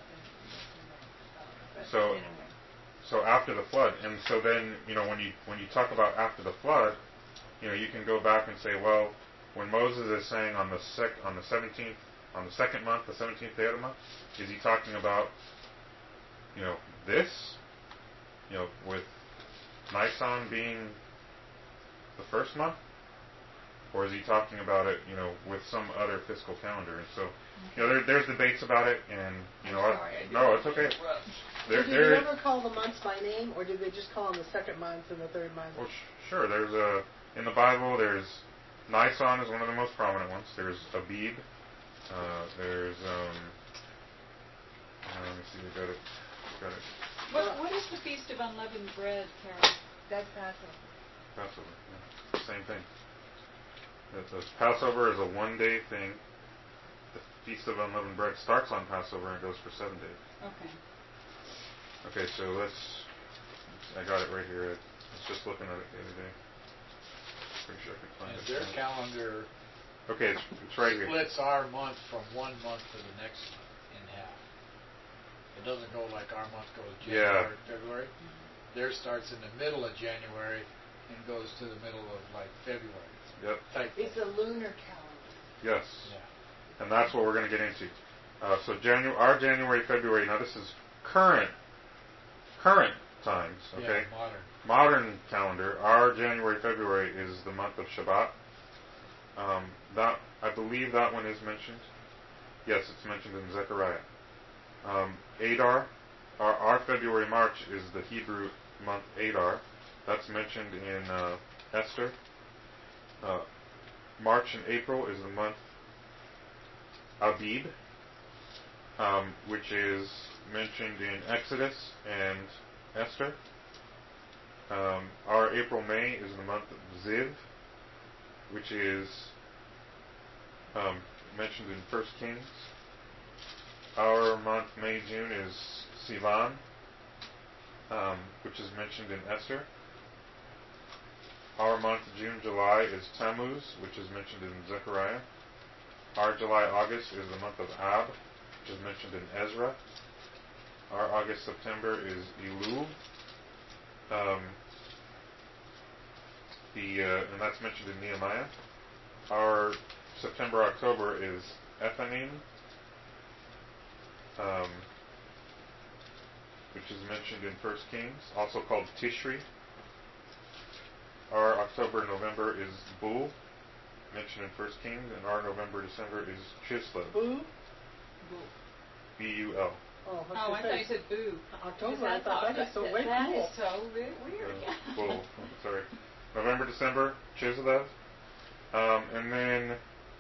But So, anyway. so after the flood, and so then, you know, when you when you talk about after the flood, you know, you can go back and say, well, when Moses is saying on the sec on the seventeenth, on the second month, the seventeenth day of the month, is he talking about, you know, this, you know, with Nisan being the first month, or is he talking about it, you know, with some other fiscal calendar? And so, you know, there, there's debates about it, and you know, I'm sorry, I I, no, it's okay. There, Did they there, ever call the months by name, or did they just call them the second month and the third month? Well, sh- sure. There's a in the Bible. There's Nisan is one of the most prominent ones. There's Abib. Uh, there's um. uh, let me see. We got it. Got it. What, what is the Feast of Unleavened Bread, Carol? That's Passover. Passover. Yeah. Same thing. It says Passover is a one-day thing. The Feast of Unleavened Bread starts on Passover and goes for seven days. Okay. Okay, so let's. I got it right here. I was just looking at it the other day. Pretty sure I can find And it. their calendar Okay, it's, it's right here. splits our month from one month to the next month in half. It doesn't go like our month goes January, Yeah. February. Theirs starts in the middle of January and goes to the middle of like February. Yep. Type It's thing. a lunar calendar. Yes. Yeah. And that's what we're going to get into. Uh, so Janu- our January, February. Now this is current, current times. Okay. Yeah, modern. Modern calendar. Our January, February is the month of Shabbat. Um, that I believe that one is mentioned. Yes, it's mentioned in Zechariah. Um, Adar. Our, our February, March is the Hebrew month Adar. That's mentioned in uh, Esther. Uh, March and April is the month Abib, um, which is mentioned in Exodus and Esther. Um, our April, May is the month of Ziv, which is um, mentioned in First Kings. Our month, May, June, is Sivan, um, which is mentioned in Esther. Our month, June, July, is Tammuz, which is mentioned in Zechariah. Our July, August is the month of Ab, which is mentioned in Ezra. Our August, September is Elul. Um, the uh, and that's mentioned in Nehemiah. Our September, October is Ethanim, um, which is mentioned in First Kings, also called Tishri. Our October, November is Bul, mentioned in First Kings, and our November, December is Chislev. Boo? B U L. Oh, what's Oh, your I thought you face? said boo. October. I thought that is so way That cool. is so weird. Uh, Bul. Sorry. November, December, Chislev. Um, and then,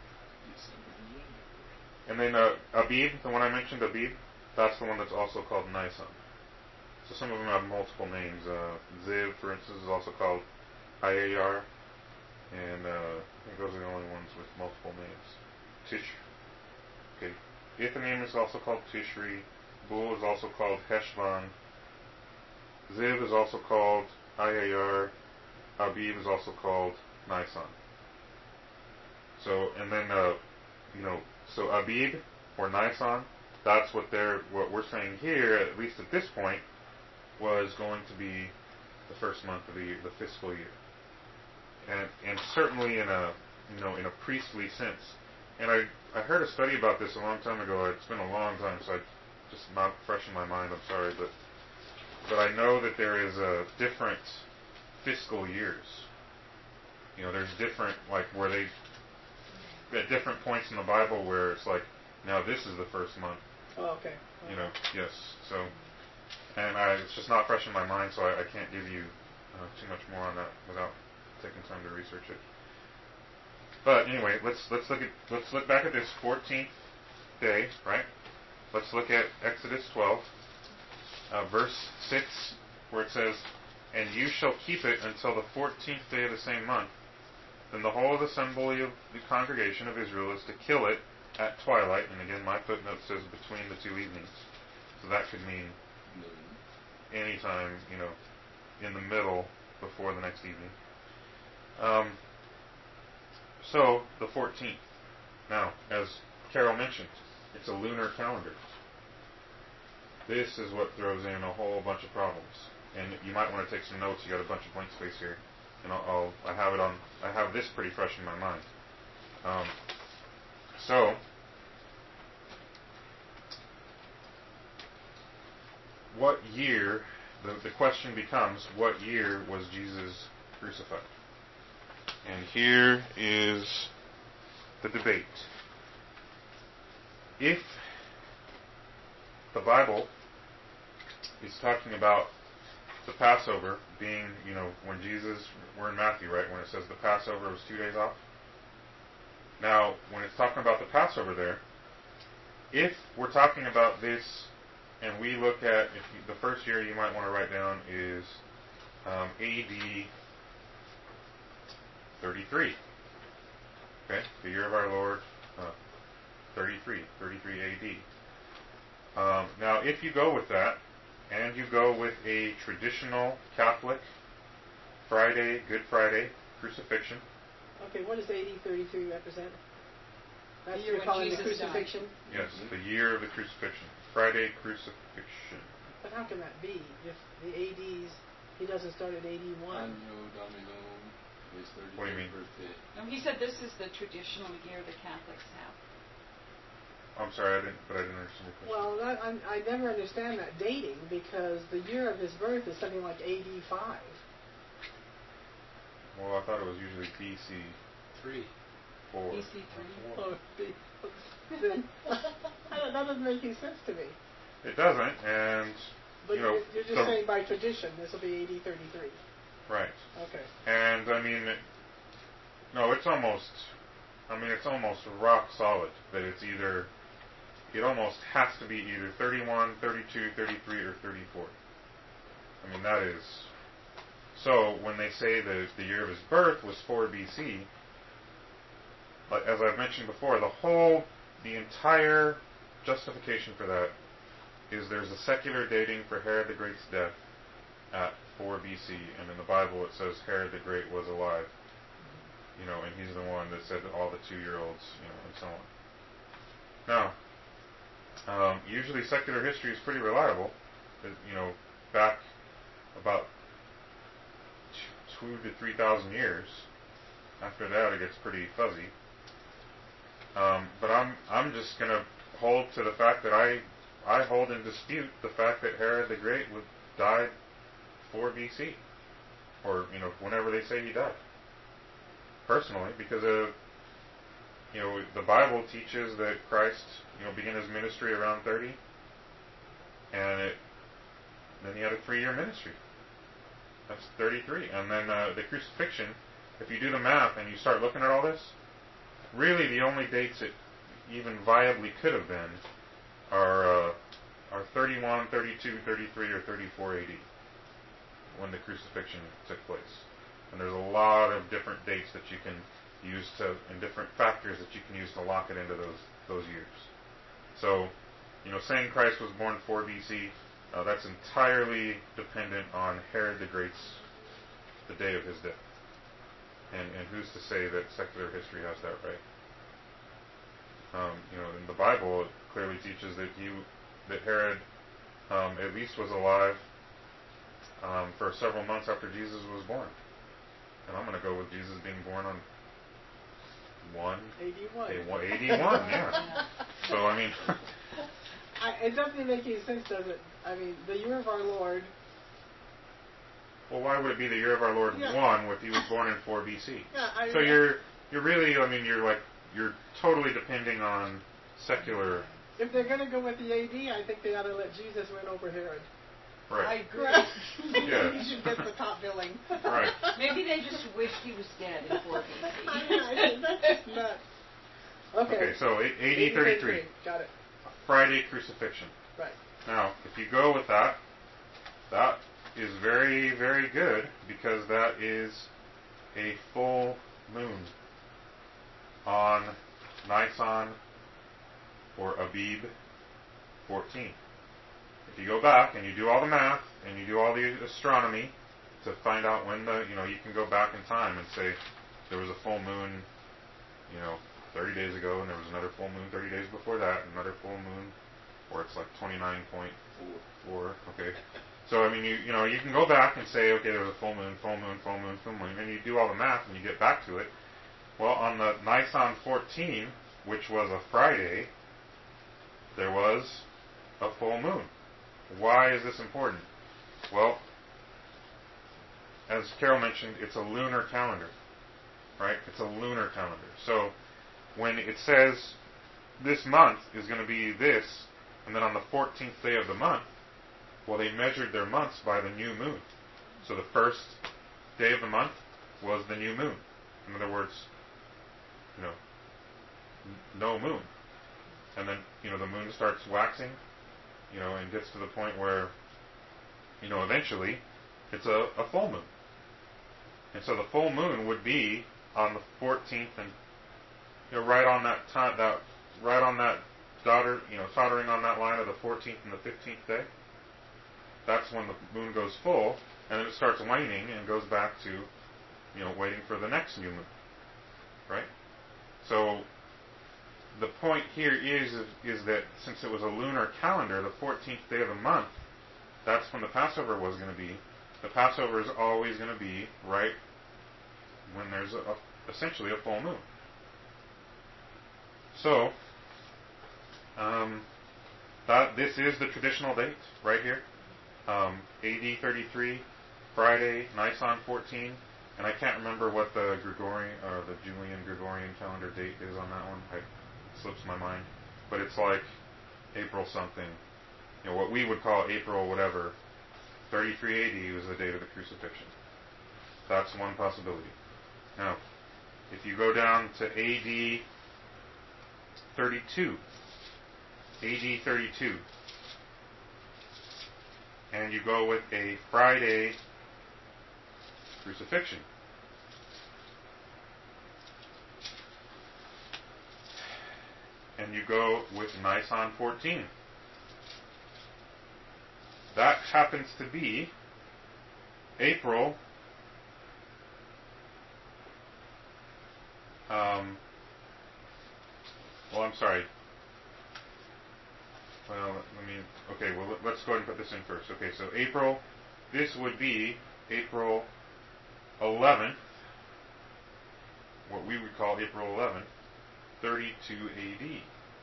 and then uh, Abib, the one I mentioned, Abib, that's the one that's also called Nisan. So some of them have multiple names. Uh, Ziv, for instance, is also called Iyar, and uh, I think those are the only ones with multiple names. Tish. Okay. Ethanim is also called Tishri. Bul is also called Heshvan. Ziv is also called Iyar. Abib is also called Nisan. So, and then, uh, you know, so Abib or Nisan, that's what they're, what we're saying here, at least at this point, was going to be the first month of the year, the fiscal year, and and certainly in a you know in a priestly sense. And I I heard a study about this a long time ago. It's been a long time, so I just not fresh in my mind. I'm sorry, but but I know that there is a different fiscal years. You know, there's different like where they at different points in the Bible where it's like, now this is the first month. Oh, okay. You know, yes. So, and I, it's just not fresh in my mind, so I, I can't give you uh, too much more on that without taking time to research it. But anyway, let's let's look at let's look back at this fourteenth day, right? Let's look at Exodus twelve, uh, verse six, where it says, "And you shall keep it until the fourteenth day of the same month. Then the whole assembly of the congregation of Israel is to kill it at twilight." And again, my footnote says between the two evenings. So that could mean any time, you know, in the middle before the next evening. Um, so, the fourteenth. Now, as Carol mentioned, it's a lunar calendar. This is what throws in a whole bunch of problems. And you might want to take some notes. You got a bunch of blank space here. And I'll, I'll I have it on. I have this pretty fresh in my mind. Um, so, what year? The the question becomes, what year was Jesus crucified? And here is the debate. If the Bible is talking about the Passover being, you know, when Jesus, we're in Matthew, right, when it says the Passover was two days off. Now, when it's talking about the Passover there, if we're talking about this, and we look at, if you, the first year you might want to write down is um, A D thirty-three. Okay, the year of our Lord, uh, thirty-three, thirty-three A D. Um, now, if you go with that, and you go with a traditional Catholic Friday, Good Friday crucifixion. Okay, what does A D thirty-three represent? That's The year you're when calling the Jesus died. crucifixion? Yes, the year of the crucifixion. Friday crucifixion. But how can that be? If the A Ds, he doesn't start at eighty-one. Anno Domino is thirty-fifth What do you mean? birthday. No, he said this is the traditional year the Catholics have. I'm sorry, I didn't, but I didn't understand your question. Well, that, I, I never understand that dating because the year of his birth is something like A D five. Well, I thought it was usually B C Three. four. B C three. Oh, the- then that doesn't make any sense to me. It doesn't, and But you know, you're, you're just the- saying by tradition this will be A D thirty-three. right. Okay. And I mean, it, no, it's almost. I mean, it's almost rock solid that it's either. It almost has to be either thirty-one, thirty-two, thirty-three, or thirty-four. I mean, that is. So when they say that the year of his birth was four B C, like as I've mentioned before, the whole, the entire justification for that is there's a secular dating for Herod the Great's death at four B C, and in the Bible it says Herod the Great was alive. You know, and he's the one that said all the two-year-olds, you know, and so on. Now, um, usually secular history is pretty reliable. It, you know, back about two to three thousand years. After that, it gets pretty fuzzy. Um, but I'm I'm just gonna hold to the fact that I I hold in dispute the fact that Herod the Great would died four B C, or you know whenever they say he died. Personally, because of you know the Bible teaches that Christ you know began his ministry around thirty, and it then he had a three-year ministry. That's thirty-three, and then uh, the crucifixion. If you do the math and you start looking at all this, really the only dates it even viably could have been are uh, are thirty-one, thirty-two, thirty-three, or thirty-four A D when the crucifixion took place. And there's a lot of different dates that you can use to, and different factors that you can use to lock it into those those years. So, you know, saying Christ was born four B C, uh, that's entirely dependent on Herod the Great's, the day of his death. And and who's to say that secular history has that right? Um, you know, in the Bible, it clearly teaches that you, that Herod um, at least was alive um, for several months after Jesus was born. And I'm going to go with Jesus being born on one eighty-one. day one eighty-one. Yeah. So I mean, I, it doesn't make any sense, does it? I mean, the year of our Lord. well, why would it be the year of our Lord Yeah. one if he was born in four B C? Yeah, I So mean, you're you're really, I mean, you're like you're totally depending on secular. if they're going to go with the A D, I think they ought to let Jesus win over Herod. I Right. agree. Yeah. He should get the top billing. Right. Maybe they just wished he was dead in four B C. I mean, I think that's just nuts. Okay. Okay. So A D thirty-three, Got it. Friday crucifixion. Right. Now, if you go with that, that is very, very good because that is a full moon on Nisan or Abib fourteen. If you go back and you do all the math and you do all the astronomy to find out when the, you know, you can go back in time and say there was a full moon, you know, thirty days ago, and there was another full moon thirty days before that, and another full moon, or it's like twenty-nine point four, okay. So, I mean, you you know, you can go back and say, okay, there was a full moon, full moon, full moon, full moon, and you do all the math and you get back to it. Well, on the Nisan fourteen, which was a Friday, there was a full moon. Why is this important? Well, as Carol mentioned, it's a lunar calendar, right? It's a lunar calendar. So when it says this month is going to be this, and then on the fourteenth day of the month, well, they measured their months by the new moon. So the first day of the month was the new moon. In other words, you know, n- no moon. And then, you know, the moon starts waxing, you know, and gets to the point where, you know, eventually it's a, a full moon. And so the full moon would be on the fourteenth, and you know, right on that time, that right on that daughter, you know, tottering on that line of the fourteenth and the fifteenth day. That's when the moon goes full, and then it starts waning and goes back to, you know, waiting for the next new moon, right? So the point here is is that since it was a lunar calendar, the fourteenth day of the month, that's when the Passover was going to be. The Passover is always going to be right when there's a, a, essentially a full moon. So, um, that this is the traditional date right here, um, A D thirty-three, Friday, Nisan fourteen, and I can't remember what the Gregorian or the Julian Gregorian calendar date is on that one. I, it slips my mind, but it's like April something. You know, what we would call April whatever. thirty-three A D was the date of the crucifixion. That's one possibility. Now, if you go down to A D thirty-two, A D thirty-two, and you go with a Friday crucifixion, and you go with Nisan fourteen, that happens to be April um, well, I'm sorry. Well, let me, okay, well, let's go ahead and put this in first. Okay, so April, this would be April eleventh, what we would call April eleventh, thirty-two A D.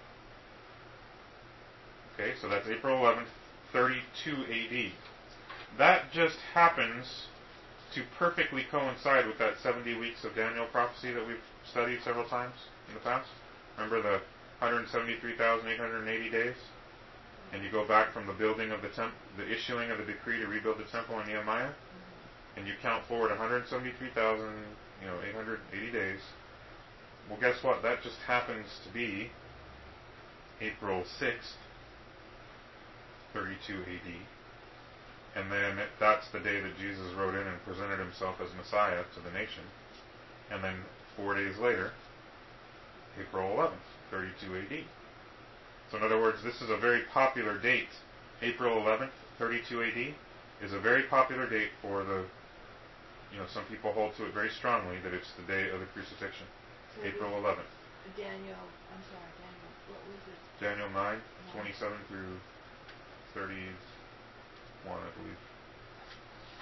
Okay, so that's April eleventh, thirty-two A D. That just happens to perfectly coincide with that seventy weeks of Daniel prophecy that we've studied several times in the past. Remember the one hundred seventy-three thousand eight hundred eighty days? And you go back from the building of the temple, the issuing of the decree to rebuild the temple in Nehemiah, and you count forward one hundred seventy-three thousand, you know, eight hundred eighty days. Well, guess what? That just happens to be April sixth, thirty-two A D. And then that's the day that Jesus rode in and presented himself as Messiah to the nation. And then four days later, April eleventh, thirty-two A D. So in other words, this is a very popular date. April eleventh, thirty-two A D is a very popular date for the, you know, some people hold to it very strongly that it's the day of the crucifixion. So April eleventh. Daniel, I'm sorry, Daniel, what was it? Daniel nine, twenty-seven through thirty-one, I believe.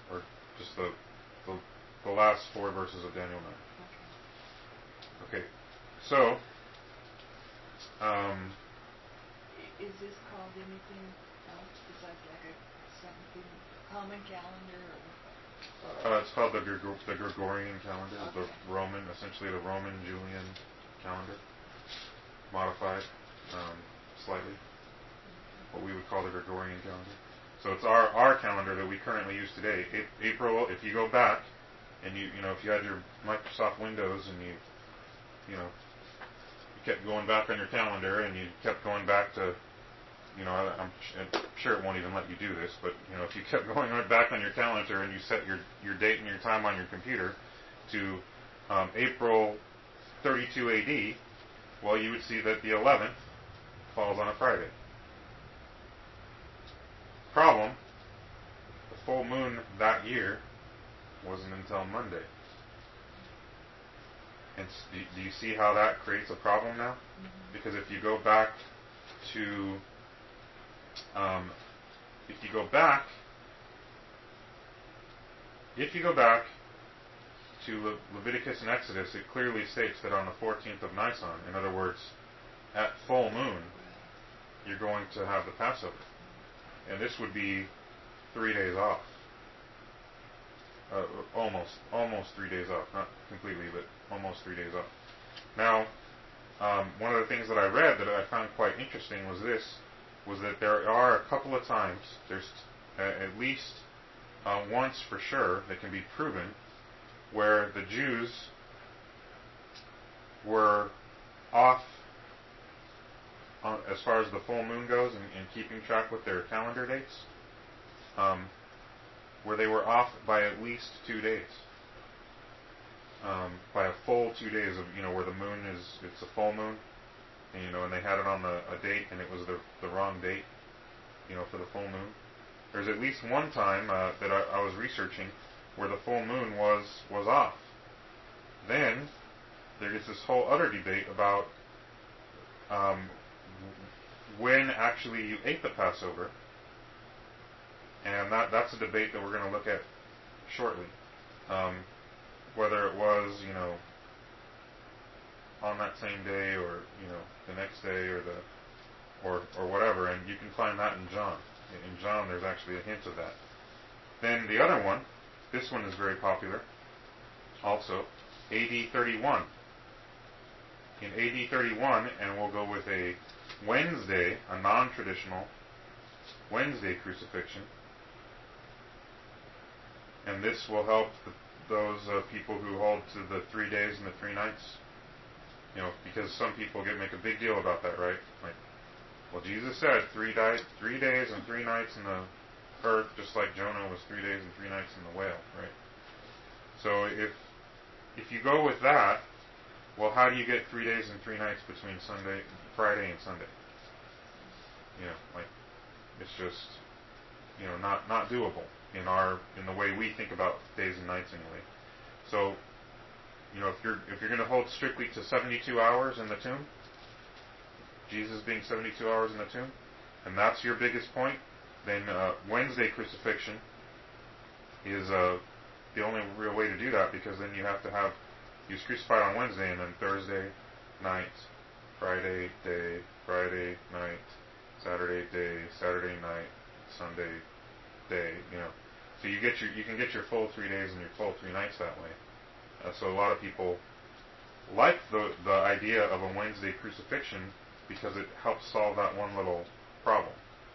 or just the the, the last four verses of Daniel nine. Okay, so um, I- Is this called anything else besides like a something common calendar or? or uh, it's called the, Gregor- the Gregorian calendar, Okay. the Roman, essentially the Roman Julian calendar, modified um, slightly, what we would call the Gregorian calendar. So it's our, our calendar that we currently use today. A- April, if you go back, and you you know if you had your Microsoft Windows and you you know you kept going back on your calendar and you kept going back to you know I, I'm, I'm sure it won't even let you do this, but you know if you kept going right back on your calendar and you set your your date and your time on your computer to um, April thirty-two A D, well you would see that the eleventh falls on a Friday. Problem: the full moon that year wasn't until Monday. And do, do you see how that creates a problem now? Mm-hmm. Because if you go back to, um, if you go back, if you go back to Le- Leviticus and Exodus, it clearly states that on the fourteenth of Nisan, in other words, at full moon, you're going to have the Passover. And this would be three days off. Uh, almost, almost three days off. Not completely, but almost three days off. Now, um, one of the things that I read that I found quite interesting was this, was that there are a couple of times, there's uh, at least uh, once for sure that can be proven, where the Jews were off on, as far as the full moon goes and, and keeping track with their calendar dates. Um, where they were off by at least two days. Um, by a full two days of, you know, where the moon is, it's a full moon, and, you know, and they had it on the, a date, and it was the, the wrong date, you know, for the full moon. There's at least one time uh, that I, I was researching where the full moon was, was off. Then, there is this whole other debate about um, when actually you ate the Passover. And that, that's a debate that we're going to look at shortly. Um, whether it was, you know, on that same day or, you know, the next day or the, or, or whatever. And you can find that in John. In John, there's actually a hint of that. Then the other one, this one is very popular also, A D thirty-one. In A D thirty-one, and we'll go with a Wednesday, a non-traditional Wednesday crucifixion. And this will help the, those uh, people who hold to the three days and the three nights. You know, because some people get make a big deal about that, right? Like, well, Jesus said three, di- three days and three nights in the earth, just like Jonah was three days and three nights in the whale, right? So if if you go with that, well, how do you get three days and three nights between Sunday, Friday, and Sunday? You know, like it's just you know not not doable in our in the way we think about days and nights anyway. So, you know, if you're if you're going to hold strictly to seventy-two hours in the tomb, Jesus being seventy-two hours in the tomb, and that's your biggest point, then uh, Wednesday crucifixion is uh, the only real way to do that, because then you have to have he was crucified on Wednesday, and then Thursday night, Friday day, Friday night, Saturday day, Saturday night, Sunday day, you know. So you get your you can get your full three days and your full three nights that way. Uh, so a lot of people like the the idea of a Wednesday crucifixion because it helps solve that one little problem.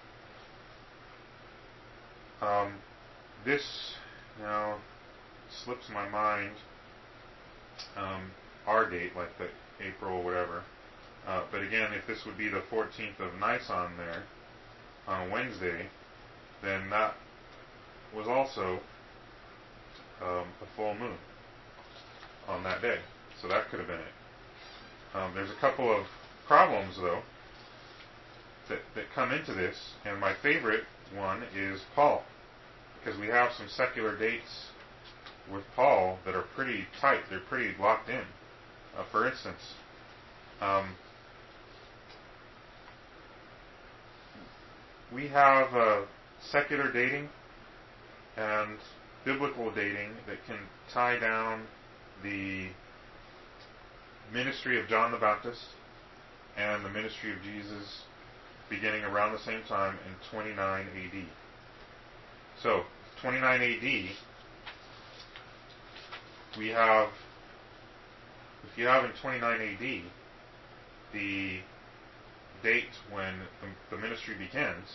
Um, this now slips my mind. Um, our date, like the April or whatever. Uh, but again, if this would be the fourteenth of Nisan there on Wednesday, then that was also um, a full moon on that day. So that could have been it. Um, there's a couple of problems, though, that, that come into this, and my favorite one is Paul, because we have some secular dates with Paul that are pretty tight. They're pretty locked in. Uh, for instance, um, we have uh, secular dating, and biblical dating that can tie down the ministry of John the Baptist and the ministry of Jesus beginning around the same time in twenty-nine A D. So, twenty-nine A D, we have, if you have in twenty-nine A D the date when the, the ministry begins,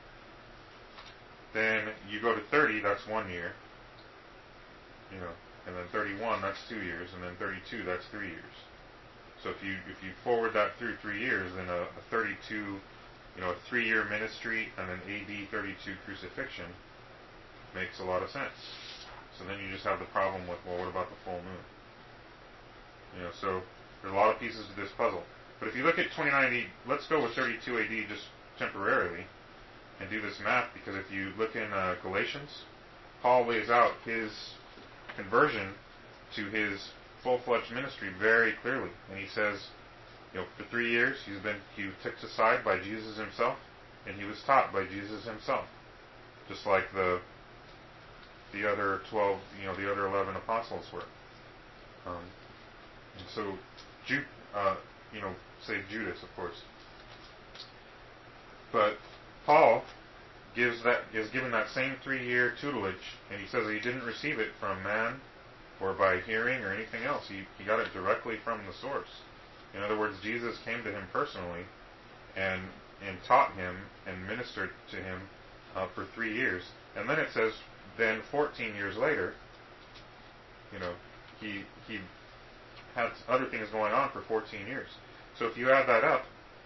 then you go to thirty, that's one year, you know, and then thirty-one, that's two years, and then thirty-two, that's three years. So if you if you forward that through three years, then a, a thirty-two, you know, a three-year ministry and an A D thirty-two crucifixion makes a lot of sense. So then you just have the problem with, well, what about the full moon? You know, so there's a lot of pieces to this puzzle. But if you look at twenty-nine A D, let's go with thirty-two A D just temporarily and do this math, because if you look in uh, Galatians, Paul lays out his conversion to his full-fledged ministry very clearly, and he says, you know, for three years he's been he was took aside by Jesus himself, and he was taught by Jesus himself, just like the the other twelve, you know, the other eleven apostles were. Um, and so, Ju- uh, you know, save Judas, of course. But Paul gives that is given that same three-year tutelage, and he says that he didn't receive it from man or by hearing or anything else. He he got it directly from the source. In other words, Jesus came to him personally and and taught him and ministered to him uh, for three years. And then it says, then fourteen years later, you know, he he had other things going on for fourteen years. So if you add that up,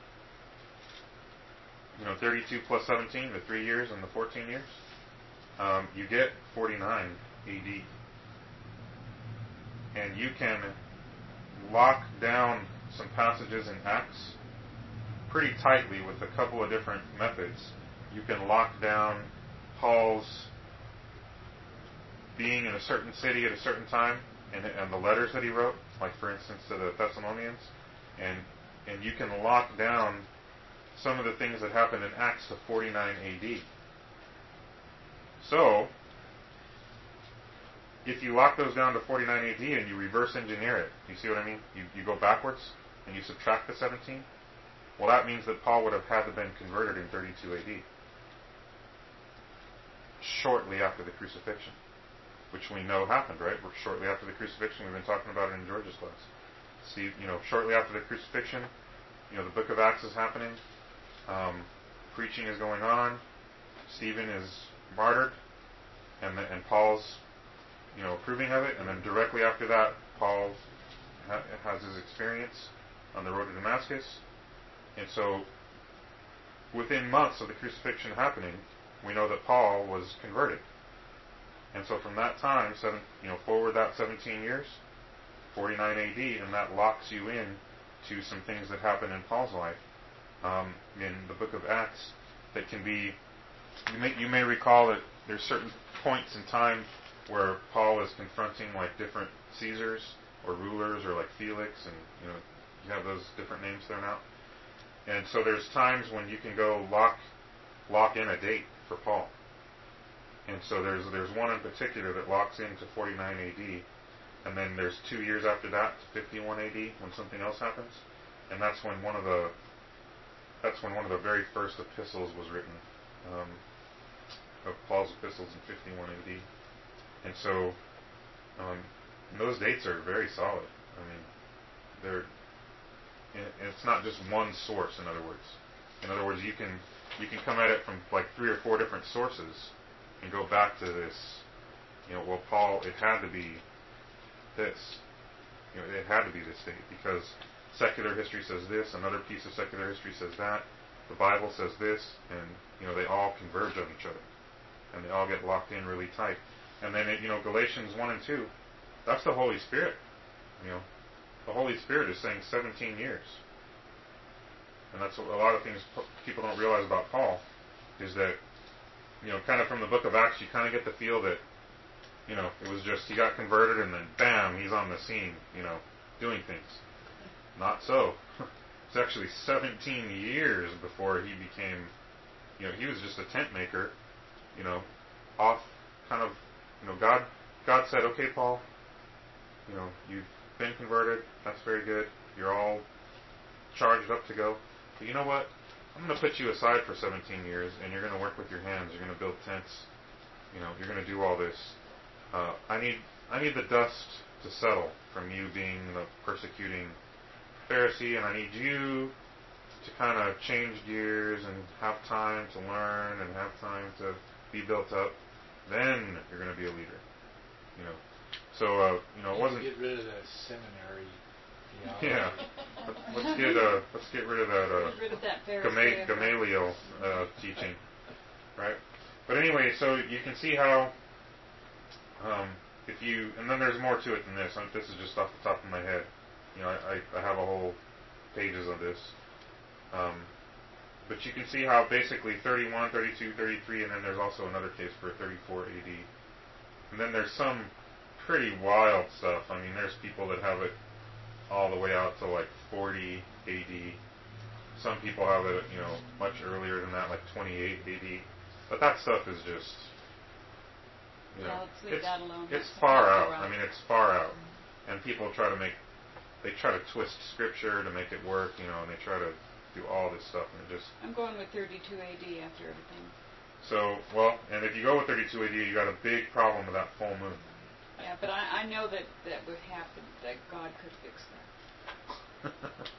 you know, thirty-two plus seventeen, the three years and the fourteen years, um, you get forty-nine A D. And you can lock down some passages in Acts pretty tightly with a couple of different methods. You can lock down Paul's being in a certain city at a certain time and, and the letters that he wrote, like for instance to the Thessalonians, and and you can lock down some of the things that happened in Acts to forty-nine A D. So, if you lock those down to forty-nine A D and you reverse engineer it, you see what I mean? You, you go backwards and you subtract the seventeen. Well, that means that Paul would have had to been converted in thirty-two A D, shortly after the crucifixion, which we know happened, right? We're shortly after the crucifixion. We've been talking about it in George's class. See, you know, shortly after the crucifixion, you know, the book of Acts is happening. Um, preaching is going on. Stephen is martyred, and the, and Paul's, you know, approving of it. And then directly after that, Paul ha- has his experience on the road to Damascus. And so, within months of the crucifixion happening, we know that Paul was converted. And so from that time, seven, you know, forward that seventeen years, forty-nine A D, and that locks you in to some things that happen in Paul's life um, in the book of Acts that can be, you may, you may recall that there's certain points in time where Paul is confronting like different Caesars or rulers or like Felix, and you know, you have those different names thrown out. And so there's times when you can go lock lock in a date for Paul. And so there's there's one in particular that locks into forty-nine A D, and then there's two years after that to fifty-one A D when something else happens, and that's when one of the that's when one of the very first epistles was written, um, of Paul's epistles in fifty-one A D. And so um, those dates are very solid. I mean, they're it's not just one source. In other words, in other words, you can you can come at it from like three or four different sources and go back to this. You know, well, Paul, it had to be this. You know, it had to be this date because secular history says this, another piece of secular history says that, the Bible says this, and you know they all converge on each other, and they all get locked in really tight. And then it, you know Galatians one and two, that's the Holy Spirit. You know, the Holy Spirit is saying seventeen years, and that's what a lot of things people don't realize about Paul is that you know kind of from the book of Acts you kind of get the feel that you know it was just he got converted and then bam he's on the scene you know doing things. Not so. It's actually seventeen years before he became, you know, he was just a tent maker, you know, off, kind of you know, God, God said, okay, Paul, you know, you've been converted. That's very good. You're all charged up to go. But you know what? I'm going to put you aside for seventeen years, and you're going to work with your hands. You're going to build tents. You know, you're going to do all this. Uh, I need, I need the dust to settle from you being the persecuting Pharisee, and I need you to kind of change gears and have time to learn and have time to be built up. Then you're going to be a leader. You know, so uh, you know, it You wasn't. Get rid of that seminary. Yeah, let's get uh, let's get rid of that uh, Get rid of that Gama- Pharisee. Gamaliel uh, teaching, right? But anyway, so you can see how um, if you, and then there's more to it than this. Um, This is just off the top of my head. You know, I, I, I have a whole pages of this. Um, but you can see how basically thirty-one, thirty-two, thirty-three, and then there's also another case for thirty-four A D. And then there's some pretty wild stuff. I mean, there's people that have it all the way out to like forty A D. Some people have it, you know, much earlier than that, like twenty-eight A D. But that stuff is just, you know, Yeah, let's leave it's, that alone. it's That's far not out. right. I mean, it's far out. And people try to make, they try to twist scripture to make it work, you know, and they try to do all this stuff, and it just. I'm going with thirty-two A D after everything. So, well, and if you go with thirty-two A D, you got a big problem with that full moon. Yeah, but I, I know that that would happen, that God could fix that.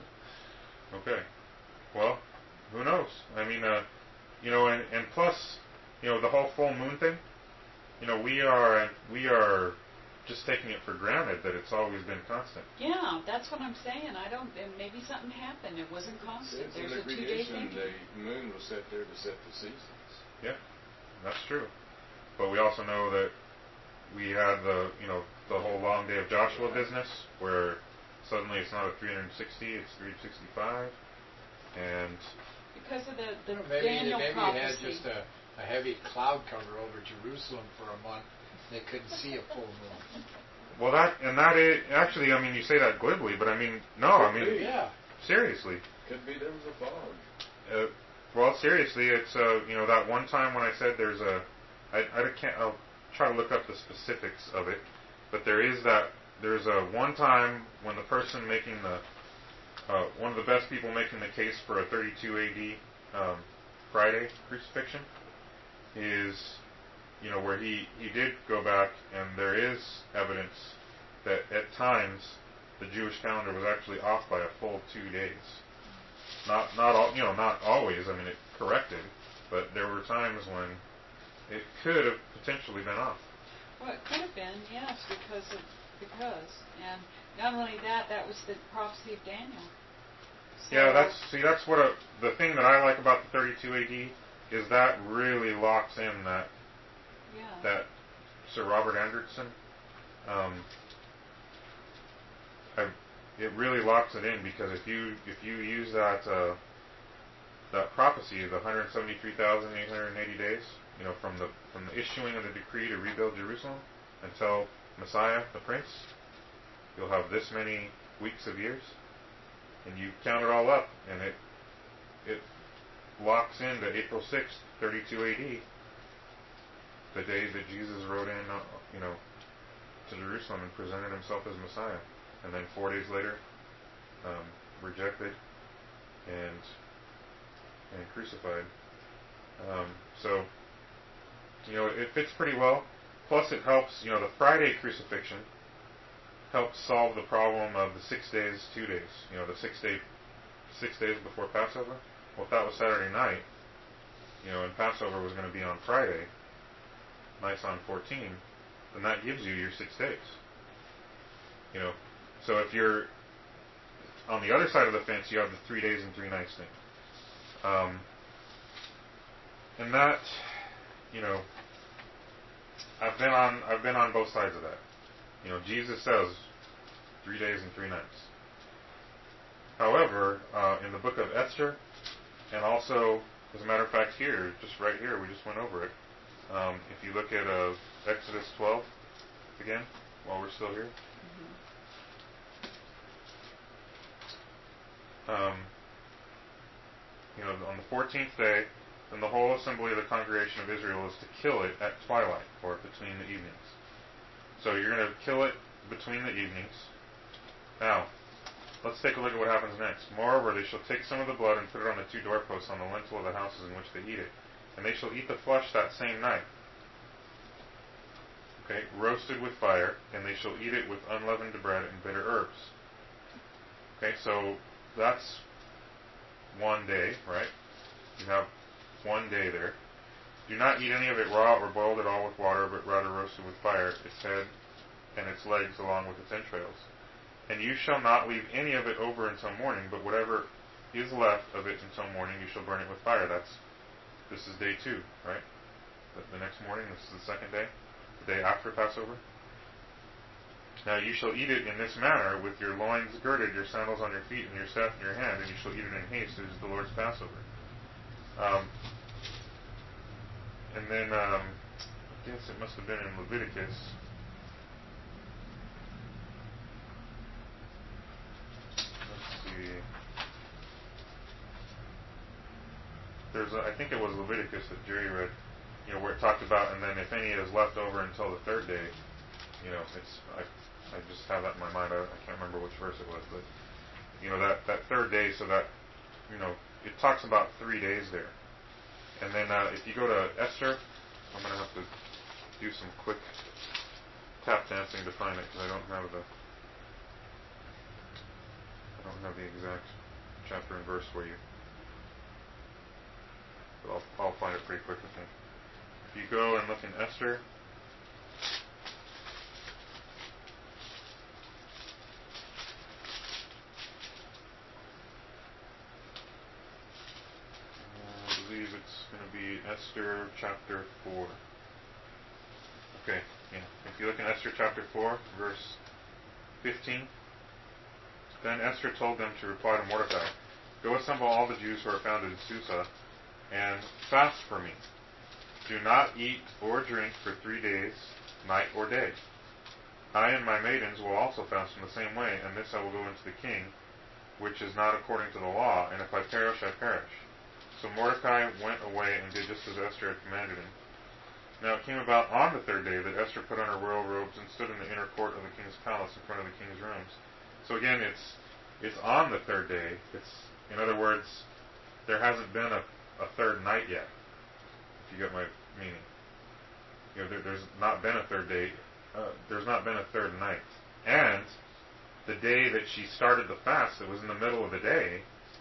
Okay. Well, who knows? I mean, uh, you know, and, and plus, you know, the whole full moon thing. You know, we are we are just taking it for granted that it's always been constant. Yeah, that's what I'm saying. I don't. And maybe something happened. It wasn't constant. It's There's in a the two-day creation, thing. the moon was set there to set the seasons. Yeah, that's true. But we also know that we had the, you know, the whole long day of Joshua business, where suddenly it's not a three hundred sixty, it's three hundred sixty-five, and Because of the, the Maybe, Daniel maybe prophecy. you had just a, a heavy cloud cover over Jerusalem for a month. They couldn't see a full moon. well, that and that is actually, I mean, you say that glibly, but I mean, no, I Could mean, be. Yeah. seriously. Could be there was a fog. Uh, well, seriously, it's uh, you know, that one time when I said there's a, I, I can't, I'll try to look up the specifics of it, but there is that there's a one time when the person making the, uh, one of the best people making the case for a thirty-two A D um, Friday crucifixion is, you know, where he he did go back, and there is evidence that at times the Jewish calendar was actually off by a full two days. Not not all, you know, not always. I mean, it corrected, but there were times when it could have potentially been off. Well, it could have been, yes, because of because, and not only that, that was the prophecy of Daniel. So, Yeah, that's see, that's what a, the thing that I like about the thirty-two A D is that really locks in that yeah. that Sir Robert Anderson. Um, I, it really locks it in, because if you if you use that uh, that prophecy of the one hundred seventy-three thousand eight hundred eighty days, you know, from the from the issuing of the decree to rebuild Jerusalem until Messiah, the Prince, you'll have this many weeks of years, and you count it all up, and it it locks into April sixth, thirty-two A D, the day that Jesus rode in, uh, you know, to Jerusalem and presented himself as Messiah, and then four days later, um, rejected and and crucified. Um, so, you know, it fits pretty well. Plus, it helps. You know, the Friday crucifixion helps solve the problem of the six days, two days. You know, the six day, six days before Passover. Well, if that was Saturday night, you know, and Passover was going to be on Friday, nights on fourteen, then that gives you your six days. You know, so if you're on the other side of the fence, you have the three days and three nights thing. Um, and that, you know, I've been on I've been on both sides of that. You know, Jesus says three days and three nights. However, uh, in the book of Esther, and also, as a matter of fact, here, just right here, we just went over it. Um, if you look at uh, Exodus twelve again, while we're still here. Um, you know, on the fourteenth day, then the whole assembly of the congregation of Israel is to kill it at twilight, or between the evenings. So you're going to kill it between the evenings. Now, let's take a look at what happens next. Moreover, they shall take some of the blood and put it on the two doorposts on the lintel of the houses in which they eat it. And they shall eat the flesh that same night. Okay, roasted with fire, and they shall eat it with unleavened bread and bitter herbs. Okay, so that's one day, right? You have one day there. Do not eat any of it raw or boiled at all with water, but rather roasted with fire, its head and its legs along with its entrails. And you shall not leave any of it over until morning, but whatever is left of it until morning, you shall burn it with fire. That's this is day two, right? The, the next morning, this is the second day, the day after Passover. Now you shall eat it in this manner, with your loins girded, your sandals on your feet, and your staff in your hand, and you shall eat it in haste. It is the Lord's Passover. Um, and then, um, I guess it must have been in Leviticus. Let's see. There's, a, I think it was Leviticus that Jerry read, you know, where it talked about, and then if any is left over until the third day, you know, it's, I, I just have that in my mind. I, I can't remember which verse it was, but, you know, that, that third day, so that, you know, it talks about three days there. And then uh, if you go to Esther, I'm going to have to do some quick tap dancing to find it, because I don't have the, I don't have the exact chapter and verse for you. But I'll, I'll find it pretty quick, I think. If you go and look in Esther, I believe it's going to be Esther chapter four. Okay, yeah. If you look in Esther chapter four, verse fifteen, then Esther told them to reply to Mordecai, "Go assemble all the Jews who are found in Susa, and fast for me. Do not eat or drink for three days, night or day. I and my maidens will also fast in the same way, and this I will go into the king, which is not according to the law, and if I perish, I perish." So Mordecai went away and did just as Esther had commanded him. Now it came about on the third day that Esther put on her royal robes and stood in the inner court of the king's palace in front of the king's rooms. So again, it's it's on the third day. It's, in other words, there hasn't been a, a third night yet, if you get my meaning. You know, there, there's not been a third day. Uh, there's not been a third night. And the day that she started the fast, it was in the middle of the day.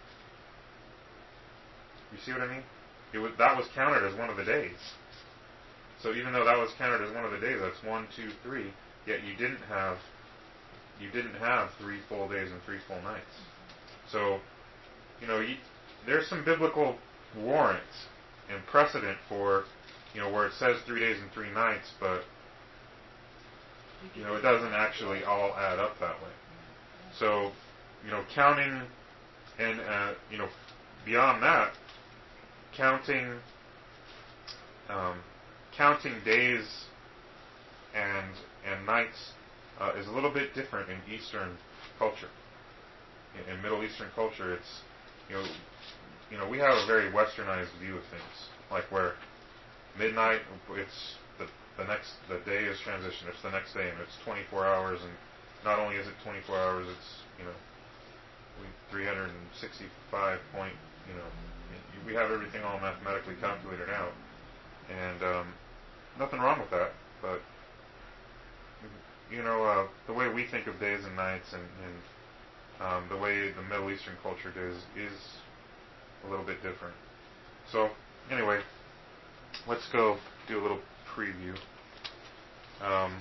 You see what I mean? It was, that was counted as one of the days. So even though that was counted as one of the days, that's one, two, three. Yet you didn't have you didn't have three full days and three full nights. So, you know, you, there's some biblical warrant and precedent for, you know, where it says three days and three nights, but you know, it doesn't actually all add up that way. So, you know, counting and uh, you know, beyond that, counting um, counting days and and nights uh, is a little bit different in Eastern culture. In, in Middle Eastern culture, it's you know you know we have a very westernized view of things, like where midnight, it's the the next the day is transition. It's the next day, and it's twenty-four hours, and not only is it twenty-four hours, it's you know three hundred sixty-five point you know. We have everything all mathematically calculated out, and um, nothing wrong with that. But you know, uh, the way we think of days and nights, and, and um, the way the Middle Eastern culture does, is a little bit different. So, anyway, let's go do a little preview. Um,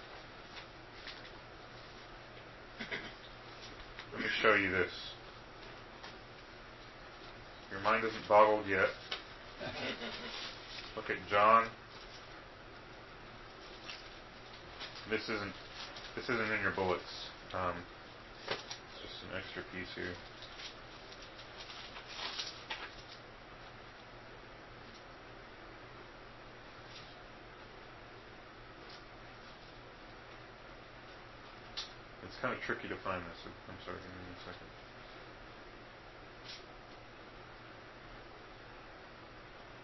let me show you this. Your mind isn't boggled yet. Look at John. This isn't this isn't in your bullets. Um, it's just an extra piece here. It's kind of tricky to find this. I'm sorry, give me a second.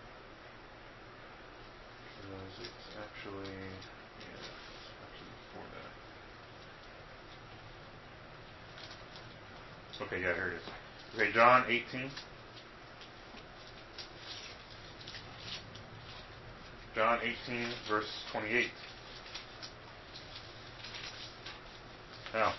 Okay, yeah, here it is. Okay, John eighteen. John eighteen, verse twenty-eight. Now,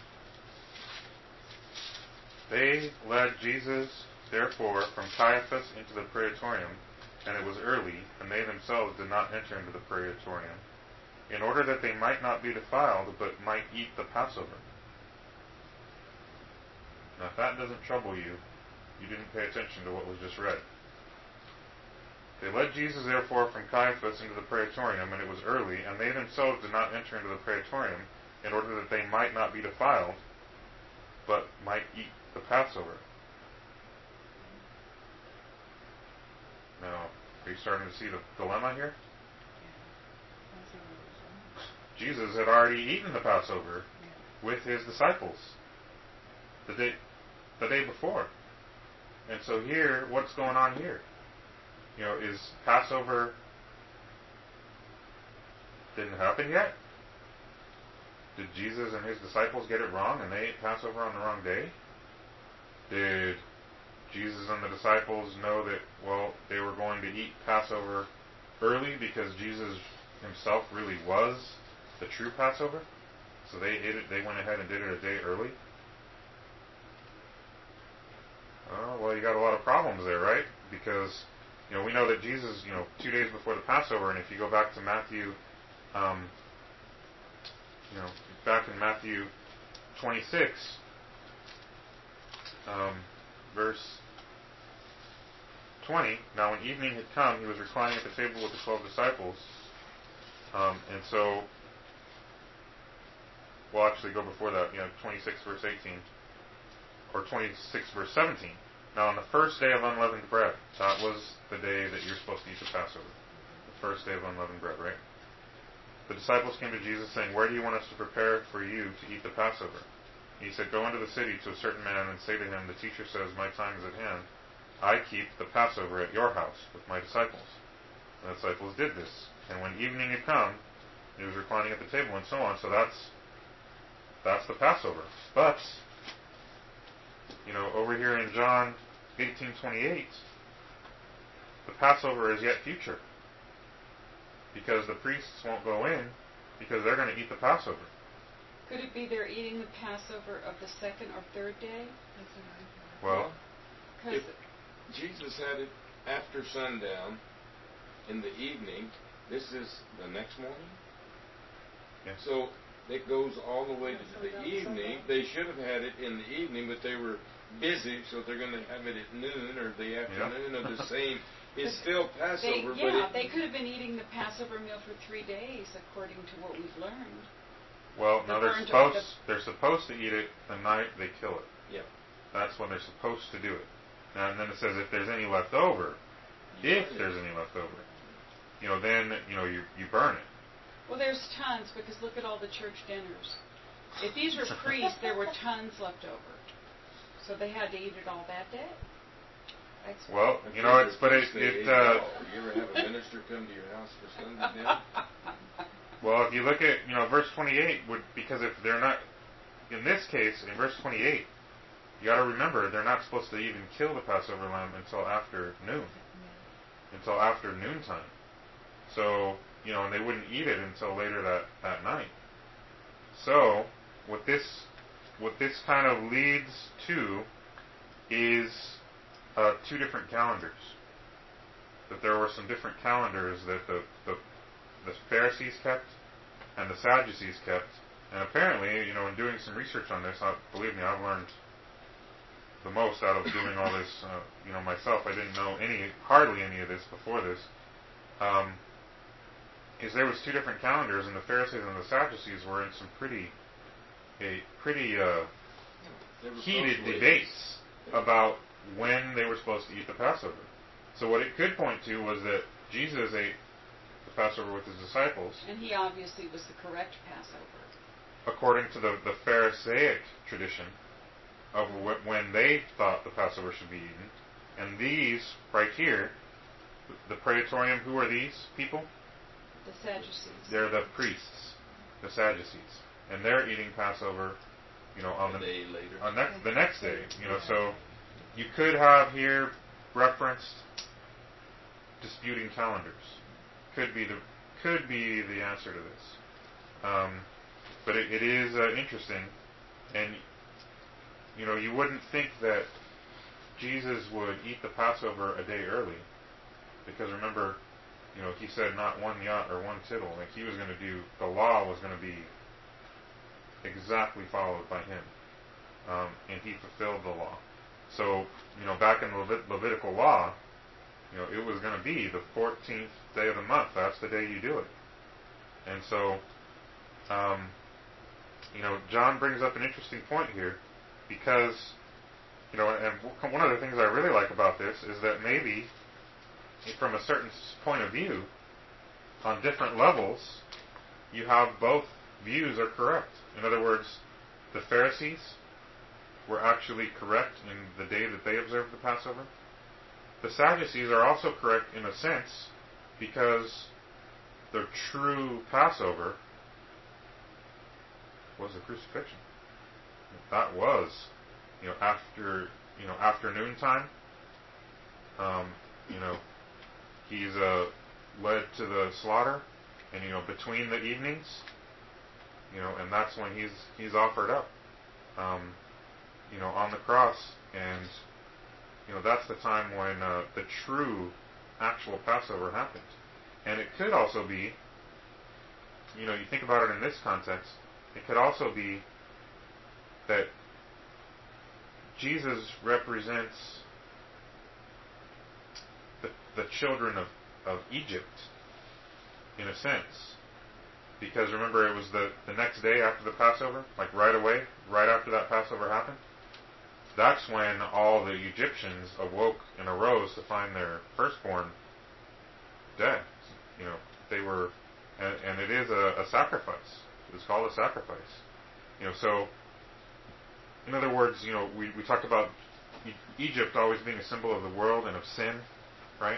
they led Jesus, therefore, from Caiaphas into the praetorium, and it was early, and they themselves did not enter into the praetorium, in order that they might not be defiled, but might eat the Passover. Now, if that doesn't trouble you, you didn't pay attention to what was just read. They led Jesus, therefore, from Caiaphas into the praetorium, and it was early, and they themselves did not enter into the praetorium, in order that they might not be defiled, but might eat the Passover. Now, are you starting to see the dilemma here? Jesus had already eaten the Passover with his disciples the day, the day before. And so here, what's going on here? You know, is Passover didn't happen yet? Did Jesus and his disciples get it wrong and they ate Passover on the wrong day? Did Jesus and the disciples know that, well, they were going to eat Passover early because Jesus himself really was the true Passover? So they ate it, they went ahead and did it a day early? Oh, well, you got a lot of problems there, right? Because, you know, we know that Jesus, you know, two days before the Passover, and if you go back to Matthew, um, you know, back in Matthew twenty-six, um, verse twenty, now when evening had come, he was reclining at the table with the twelve disciples, um, and so, well, actually go before that, you know, twenty-six verse eighteen, or twenty-six verse seventeen. Now on the first day of unleavened bread, that was the day that you're supposed to eat the Passover. The first day of unleavened bread, right? The disciples came to Jesus saying, "Where do you want us to prepare for you to eat the Passover?" He said, "Go into the city to a certain man and say to him, the teacher says, my time is at hand. I keep the Passover at your house with my disciples." And the disciples did this. And when evening had come, he was reclining at the table and so on. So that's that's the Passover. But, you know, over here in John eighteen twenty-eight, the Passover is yet future. Because the priests won't go in because they're going to eat the Passover. Could it be they're eating the Passover of the second or third day? Well, if Jesus had it after sundown in the evening, this is the next morning? Yeah. So it goes all the way to the evening. They should have had it in the evening, but they were busy, so they're going to have it at noon or the afternoon yeah. of the same. It's still Passover, they, but yeah, it, they could have been eating the Passover meal for three days, according to what we've learned. Well, no, The they're burnt- supposed the- they're supposed to eat it the night they kill it. Yep. That's when they're supposed to do it. Now, and then it says if there's any left over, if there's any left over, you know, then you know you you burn it. Well, there's tons, because look at all the church dinners. If these were priests, there were tons left over. So they had to eat it all that day? That's Well, you know, it's but it it. Uh, you ever have a minister come to your house for Sunday dinner? Well, if you look at you know verse twenty-eight, would because if they're not in this case in verse twenty-eight, you got to remember they're not supposed to even kill the Passover lamb until after noon, until after noontime. So you know, and they wouldn't eat it until later that, that night. So what this what this kind of leads to is uh, two different calendars. That there were some different calendars that the, the the Pharisees kept and the Sadducees kept. And apparently, you know, in doing some research on this, I, believe me, I've learned the most out of doing all this, uh, you know, myself. I didn't know any, hardly any of this before this. Um, is there was two different calendars, and the Pharisees and the Sadducees were in some pretty, a pretty uh, heated debates about when they were supposed to eat the Passover. So what it could point to was that Jesus ate the Passover with his disciples. And he obviously was the correct Passover. According to the, the Pharisaic tradition of wh- when they thought the Passover should be eaten. And these, right here, the praetorium, who are these people? The Sadducees. They're the priests, the Sadducees. And they're eating Passover you know, on A the day later. on next the next day, you know. So you could have here referenced disputing calendars. Could be the could be the answer to this. Um, but it, it is uh, interesting, and you know, you wouldn't think that Jesus would eat the Passover a day early, because remember, you know, he said not one jot or one tittle. Like he was going to do, the law was going to be exactly followed by him, um, and he fulfilled the law. So, you know, back in the Levit- Levitical law, you know, it was going to be the fourteenth day of the month. That's the day you do it. And so, um, you know, John brings up an interesting point here, because, you know, and one of the things I really like about this is that maybe, from a certain point of view, on different levels, you have both views are correct. In other words, the Pharisees were actually correct in the day that they observed the Passover. The Sadducees are also correct in a sense, because the true Passover was the crucifixion. That was, you know, after, you know, afternoon time. Um, you know, he's uh, led to the slaughter, and you know, between the evenings, you know, and that's when he's he's offered up, um, you know, on the cross, and you know, that's the time when uh, the true, actual Passover happened. And it could also be, you know, you think about it in this context, it could also be that Jesus represents the, the children of, of Egypt, in a sense. Because remember, it was the, the next day after the Passover, like right away, right after that Passover happened. That's when all the Egyptians awoke and arose to find their firstborn dead. You know, they were, and, and it is a, a sacrifice. It's called a sacrifice. You know, so, in other words, you know, we, we talked about e- Egypt always being a symbol of the world and of sin, right?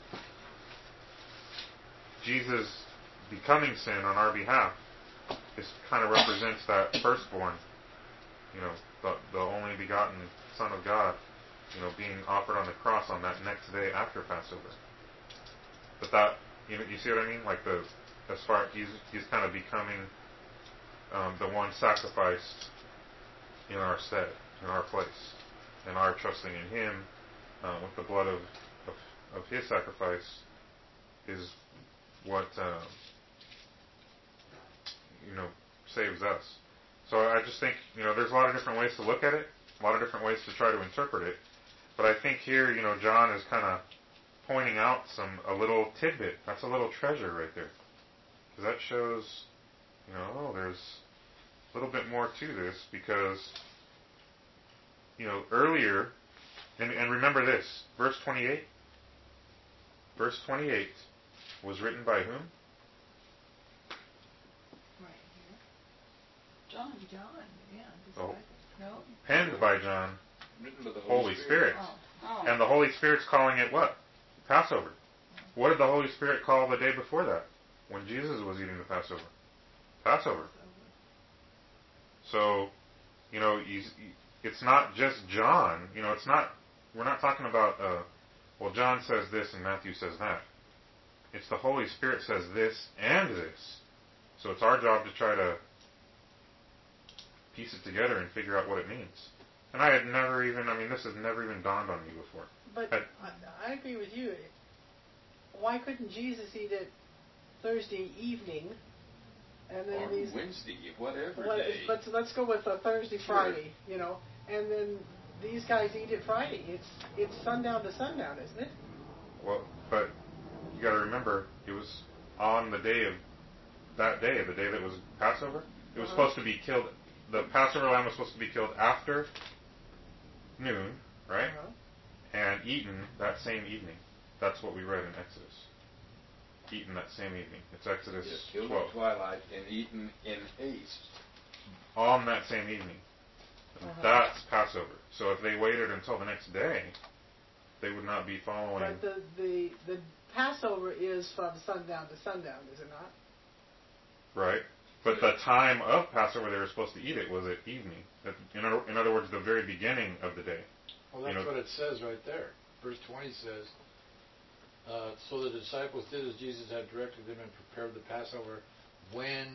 Jesus becoming sin on our behalf is kind of represents that firstborn, you know, the, the only begotten Son of God, you know, being offered on the cross on that next day after Passover. But that, you know, you see what I mean? Like the, as far he's he's kind of becoming um, the one sacrificed in our stead, in our place, and our trusting in Him uh, with the blood of, of of His sacrifice is what uh, you know saves us. So I just think, you know, there's a lot of different ways to look at it, a lot of different ways to try to interpret it. But I think here, you know, John is kind of pointing out some a little tidbit. That's a little treasure right there, because that shows, you know, oh, there's a little bit more to this, because, you know, earlier, and, and remember this, verse twenty-eight. Verse twenty-eight was written by whom? Right here. John. John, yeah. Oh. No? Penned by John, Written by the Holy Spirit. Oh. Oh. And the Holy Spirit's calling it what? Passover. What did the Holy Spirit call the day before that, when Jesus was eating the Passover? Passover. So, you know, he's, it's not just John. You know, it's not, we're not talking about, uh, well, John says this and Matthew says that. It's the Holy Spirit says this and this. So it's our job to try to piece it together and figure out what it means. And I had never even, I mean, this has never even dawned on me before. But I, I agree with you. Why couldn't Jesus eat it Thursday evening, and then Or these Wednesday, whatever what, day. Let's let's go with uh, Thursday, Sure. Friday, you know, and then these guys eat it Friday. It's it's sundown to sundown, isn't it? Well, but you got to remember, it was on the day of that day, the day that was Passover. It was Uh-huh. supposed to be killed. The Passover lamb was supposed to be killed after noon, right? Uh-huh. And eaten that same evening. That's what we read in Exodus. Eaten that same evening. It's Exodus Yes, killed twelve. at twilight and eaten in haste. On that same evening. And Uh-huh. that's Passover. So if they waited until the next day, they would not be following. But the, the the Passover is from sundown to sundown, is it not? Right. But the time of Passover they were supposed to eat it was at evening. At- In other, in other words, the very beginning of the day. Well, that's You know- what it says right there. Verse twenty says, uh, so the disciples did as Jesus had directed them and prepared the Passover. When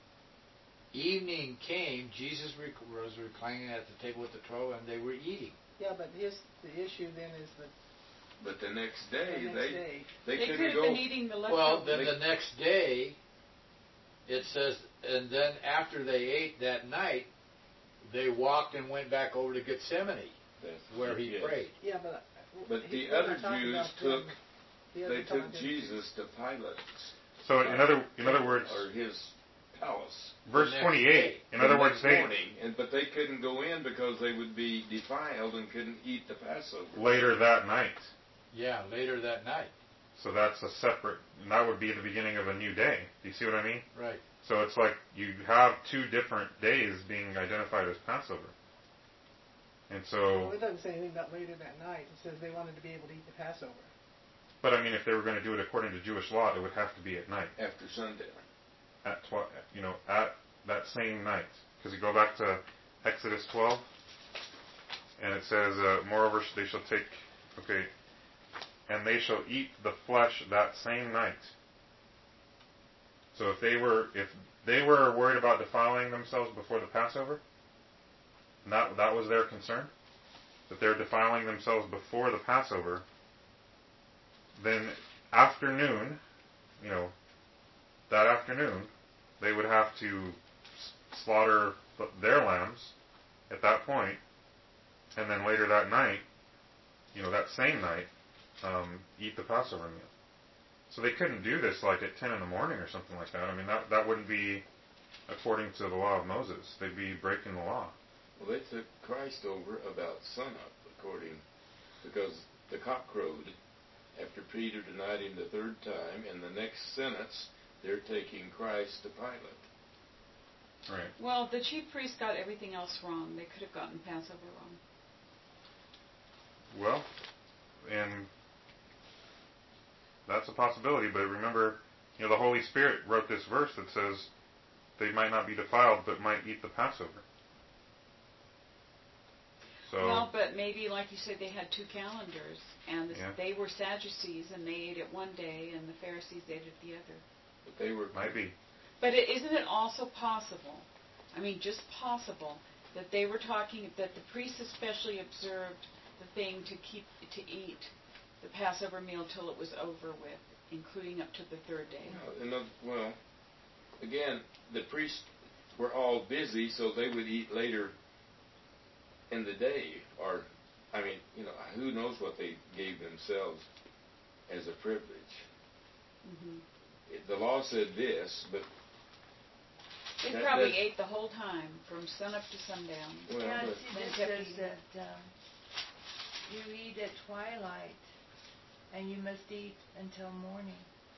evening came, Jesus rec- was reclining at the table with the twelve, and they were eating. Yeah, but his, the issue then is that But the next the day, next they day. they, They could couldn't have go. been eating the leftovers. Well, then the next day, it says, and then after they ate that night, they walked and went back over to Gethsemane, That's- where he yes. prayed. Yeah, but. uh, But he- the we're other not talking Jews about took them. The other they talking took about Jesus to Pilate's. So in other in other words, or his palace. verse the next twenty-eight. day. In the other words, next they morning, and but they couldn't go in because they would be defiled and couldn't eat the Passover. later that night. Yeah, later that night. So that's a separate. And that would be the beginning of a new day. Do you see what I mean? Right. So it's like you have two different days being identified as Passover. And Well, so, it doesn't say anything about later that night. It says they wanted to be able to eat the Passover. but I mean, if they were going to do it according to Jewish law, it would have to be at night, After sundown. at tw- you know, at that same night. Because you go back to Exodus twelve, and it says, uh, "Moreover, they shall take, okay, and they shall eat the flesh that same night." So if they were if they were worried about defiling themselves before the Passover, and that that was their concern, that they're defiling themselves before the Passover, then afternoon, you know, that afternoon, they would have to s- slaughter their lambs at that point, and then later that night, you know, that same night, um, eat the Passover meal. So they couldn't do this like at ten in the morning or something like that. I mean, that that wouldn't be according to the law of Moses. They'd be breaking the law. Well, they took Christ over about sunup, according, because the cock crowed after Peter denied him the third time, and the next sentence, they're taking Christ to Pilate. Right. Well, the chief priests got everything else wrong. They could have gotten Passover wrong. Well, and that's a possibility, but remember, you know, the Holy Spirit wrote this verse that says they might not be defiled, but might eat the Passover. So, Well, but maybe, like you said, they had two calendars, and the, Yeah. they were Sadducees, and they ate it one day, and the Pharisees ate it the other. But they were might be. But it, isn't it also possible, I mean, just possible, that they were talking, that the priests especially observed the thing to keep, to eat the Passover meal till it was over with, including up to the third day? No, in oth- well, again, the priests were all busy, so they would eat later in the day, or, I mean, you know, who knows what they gave themselves as a privilege. Mm-hmm. It, the law said this, but They That- probably that's- ate the whole time, from sunup to sundown. well, Yeah, but, see, Then this kept says eating. that um, you eat at twilight, and you must eat until morning.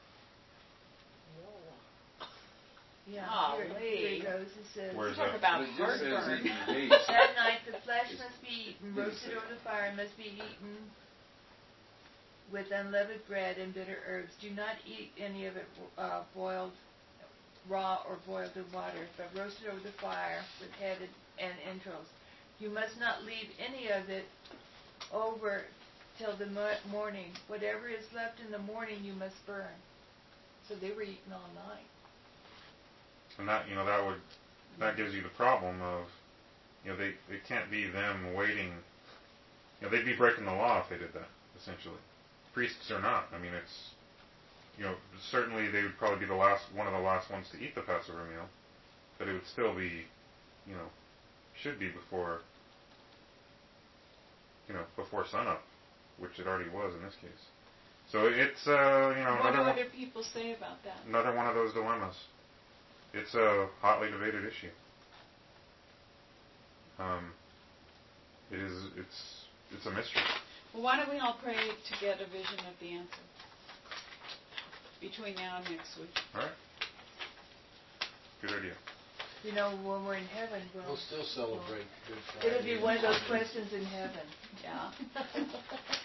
Yeah, here, here Golly. it goes. It says, Where's Talk that? about but it just says heartburn. eating haste. that night the flesh It's- must be eaten, didn't roasted say over that. the fire, must be eaten with unleavened bread and bitter herbs. Do not eat any of it uh, boiled, raw, or boiled in water, but roasted over the fire with head and entrails. You must not leave any of it over till the mo- morning. Whatever is left in the morning, you must burn. So they were eating all night. And that, you know, that would, that gives you the problem of, you know, they, it can't be them waiting, you know, they'd be breaking the law if they did that, essentially. Priests or not. I mean, it's, you know, certainly they would probably be the last, one of the last ones to eat the Passover meal, but it would still be, you know, should be before, you know, before sunup, which it already was in this case. So it's, uh, you know, What do another one, other people say about that? another one of those dilemmas. It's a hotly debated issue. Um, it is, it's, it's a mystery. Well, why don't we all pray to get a vision of the answer between now and next week? All right. Good idea. You know, when we're in heaven, we'll, We'll still celebrate Good Friday. it'll be one of those questions in heaven. Yeah.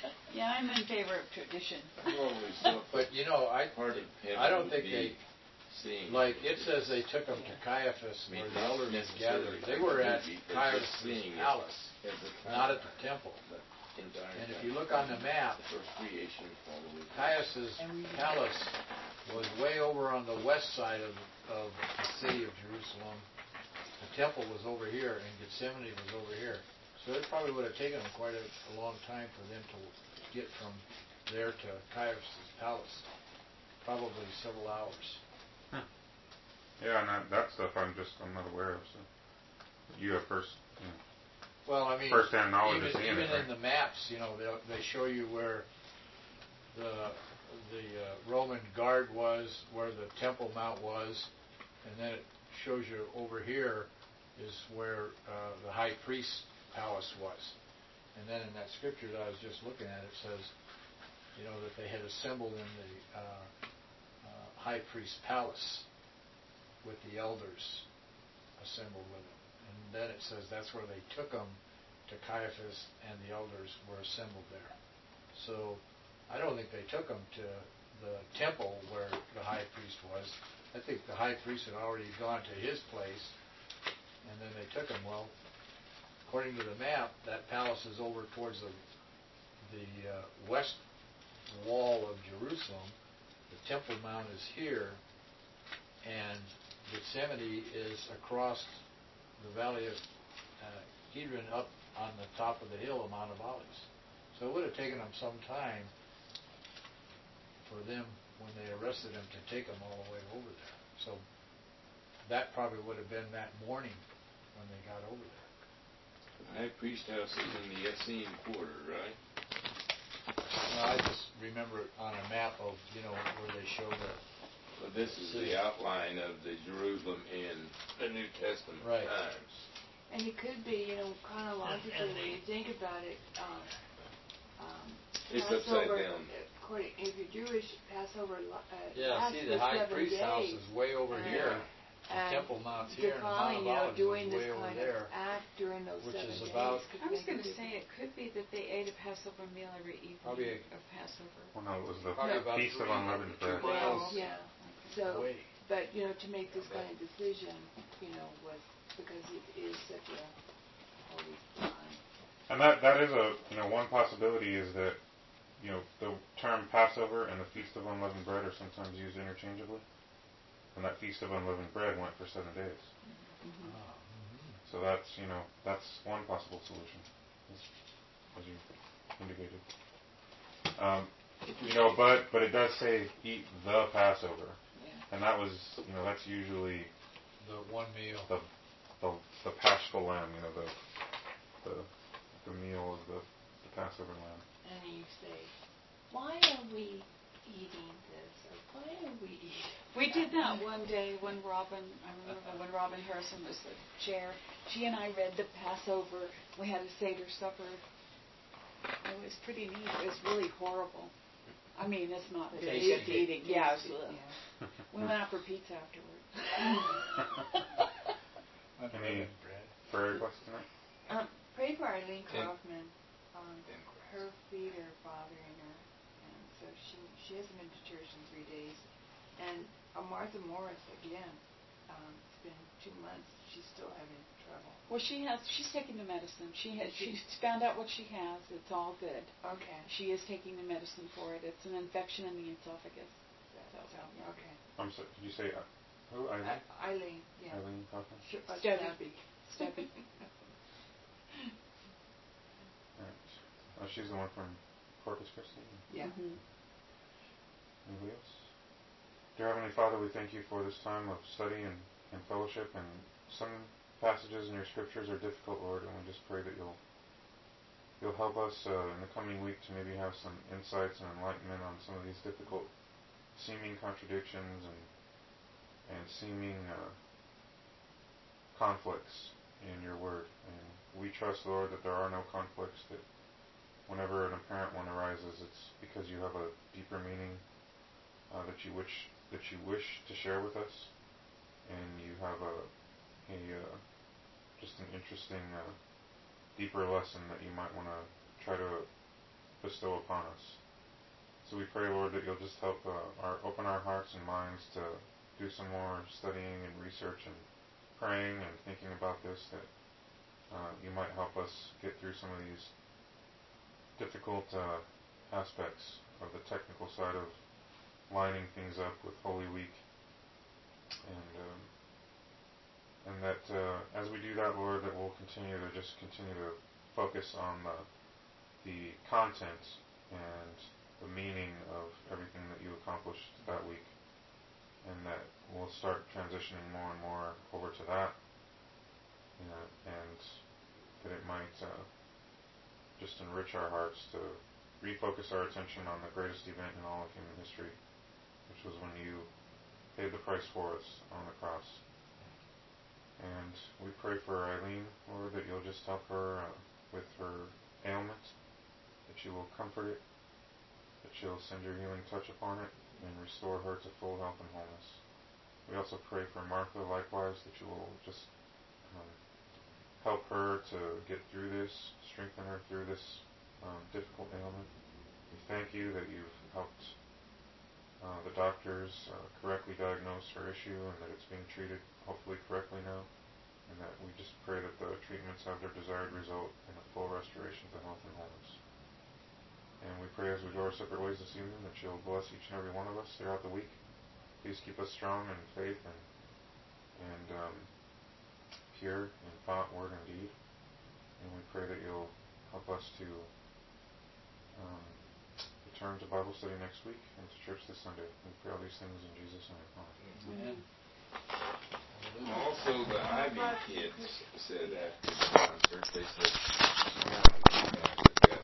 Yeah, I'm in favor of tradition. Normally, so, But you know, I part of heaven I don't would think be they seeing. Like it says they took them to Caiaphas I mean, where the elders was necessarily gathered. They were at maybe, but Caiaphas' just seeing it palace, as a not at time, the temple. the entire And if time. you look on the map, The first creation probably. Caiaphas' palace was way over on the west side of, of the city of Jerusalem. The temple was over here, and Gethsemane was over here. So it probably would have taken them quite a, a long time for them to get from there to Caiaphas' palace. Probably several hours. Hmm. Yeah, and that, that stuff I'm just I'm not aware of. So you have first, you know, Well, I mean, first-hand knowledge even, of seeing even it, right? in the maps, you know, they they show you where the the uh, Roman guard was, where the Temple Mount was, and then it shows you over here is where uh, the high priest's palace was. And then in that scripture that I was just looking at, it says, you know, that they had assembled in the uh, uh, high priest's palace with the elders assembled with them. And then it says that's where they took them to Caiaphas, and the elders were assembled there. So I don't think they took them to the temple where the high priest was. I think the high priest had already gone to his place, and then they took him. Well, according to the map, that palace is over towards the the uh, west wall of Jerusalem. The Temple Mount is here, and Gethsemane is across the valley of uh, Kidron up on the top of the hill of Mount of Olives. So it would have taken them some time for them, when they arrested him, to take him all the way over there. So that probably would have been that morning when they got over there. The high priest house is in the Essene quarter, right? Well, I just remember it on a map of, you know, where they show the... Well, this is the outline of the Jerusalem in the New Testament Right. times. And it could be, you know, chronologically, when you think about it, um, um, It's upside Passover, down. according, if you're Jewish, Passover uh, Yeah, lasts see, for the high seven priest's house days. is way over And- here. The and Temple Mount's here, and the defining, Mount of you know, Olives doing is this way over kind there. of act during those which seven is days. about- could I was make going a to say difference. it could be that they ate a Passover meal every evening Probably a- of Passover. Well, no, it was the Probably about Feast of three- Unleavened two Bread. miles Yeah. So, away. but you know, to make this kind of decision, you know, was because it is such a holy time. And that that is a you know one possibility is that you know the term Passover and the Feast of Unleavened Bread are sometimes used interchangeably, and that Feast of Unleavened Bread went for seven days. Mm-hmm. Ah, mhm. So that's you know that's one possible solution, as, as you indicated. Um, you know, but but it does say eat the Passover, Yeah. and that was you know that's usually The one meal. the the, the paschal lamb, you know the the the meal of the, the Passover lamb. And you say, why are we eating this? Or why are we eating? We did that one day when Robin, I remember when Robin Harrison was the chair. She and I read the Passover. We had a Seder supper. It was pretty neat. It was really horrible. I mean, it's not But tasty tasty. eating. Yeah, it was, Tasty, ugh. yeah. We went out for pizza afterward. Any prayer requests tonight? Um, pray for Eileen And- Kaufman. Um, and her feet are bothering her, and so she she hasn't been to church in three days. And uh, Martha Morris again. Um, it's been two months. She's still having trouble. Well, she has. She's taking the medicine. She has. She's found out what she has. It's all good. Okay. She is taking the medicine for it. It's an infection in the esophagus. So, yeah. okay. I'm sorry. Did you say uh, who? Eileen? Uh, Eileen. Yeah. Eileen Kaufman. Sh- uh, Stubby. Stubby. Stubby. Alright. Oh, she's the one from Corpus Christi. Yeah. Mhm. Anybody else? Dear Heavenly Father, we thank you for this time of study and, and fellowship. And some passages in your scriptures are difficult, Lord, and we just pray that you'll you'll help us uh, in the coming week to maybe have some insights and enlightenment on some of these difficult seeming contradictions and and seeming uh, conflicts in your word. And we trust, Lord, that there are no conflicts, that whenever an apparent one arises, it's because you have a deeper meaning uh, that you wish that you wish to share with us, and you have a a uh, just an interesting uh, deeper lesson that you might want to try to bestow upon us. So we pray, Lord, that you'll just help uh, our open our hearts and minds to do some more studying and research and praying and thinking about this, that uh, you might help us get through some of these difficult uh, aspects of the technical side of lining things up with Holy Week. And um, and that uh, as we do that, Lord, that we'll continue to just continue to focus on the, the content and the meaning of everything that you accomplished that week, and that we'll start transitioning more and more over to that, you know, and that it might uh, just enrich our hearts to refocus our attention on the greatest event in all of human history, which was when you paid the price for us on the cross. And we pray for Eileen, Lord, that you'll just help her uh, with her ailment, that you will comfort it, that you'll send your healing touch upon it and restore her to full health and wholeness. We also pray for Martha, likewise, that you will just um, help her to get through this, strengthen her through this um, difficult ailment. We thank you that you've helped uh, the doctors uh, correctly diagnose her issue and that it's being treated hopefully correctly now, and that we just pray that the treatments have their desired result in a full restoration to health and wholeness. And we pray as we go our separate ways this evening that you'll bless each and every one of us throughout the week. Please keep us strong in faith and and um, pure in thought, word, and deed. And we pray that you'll help us to um, return to Bible study next week and to church this Sunday. We pray all these things in Jesus' name. Amen. Amen. Also, the Ivy kids said after the concert, they said,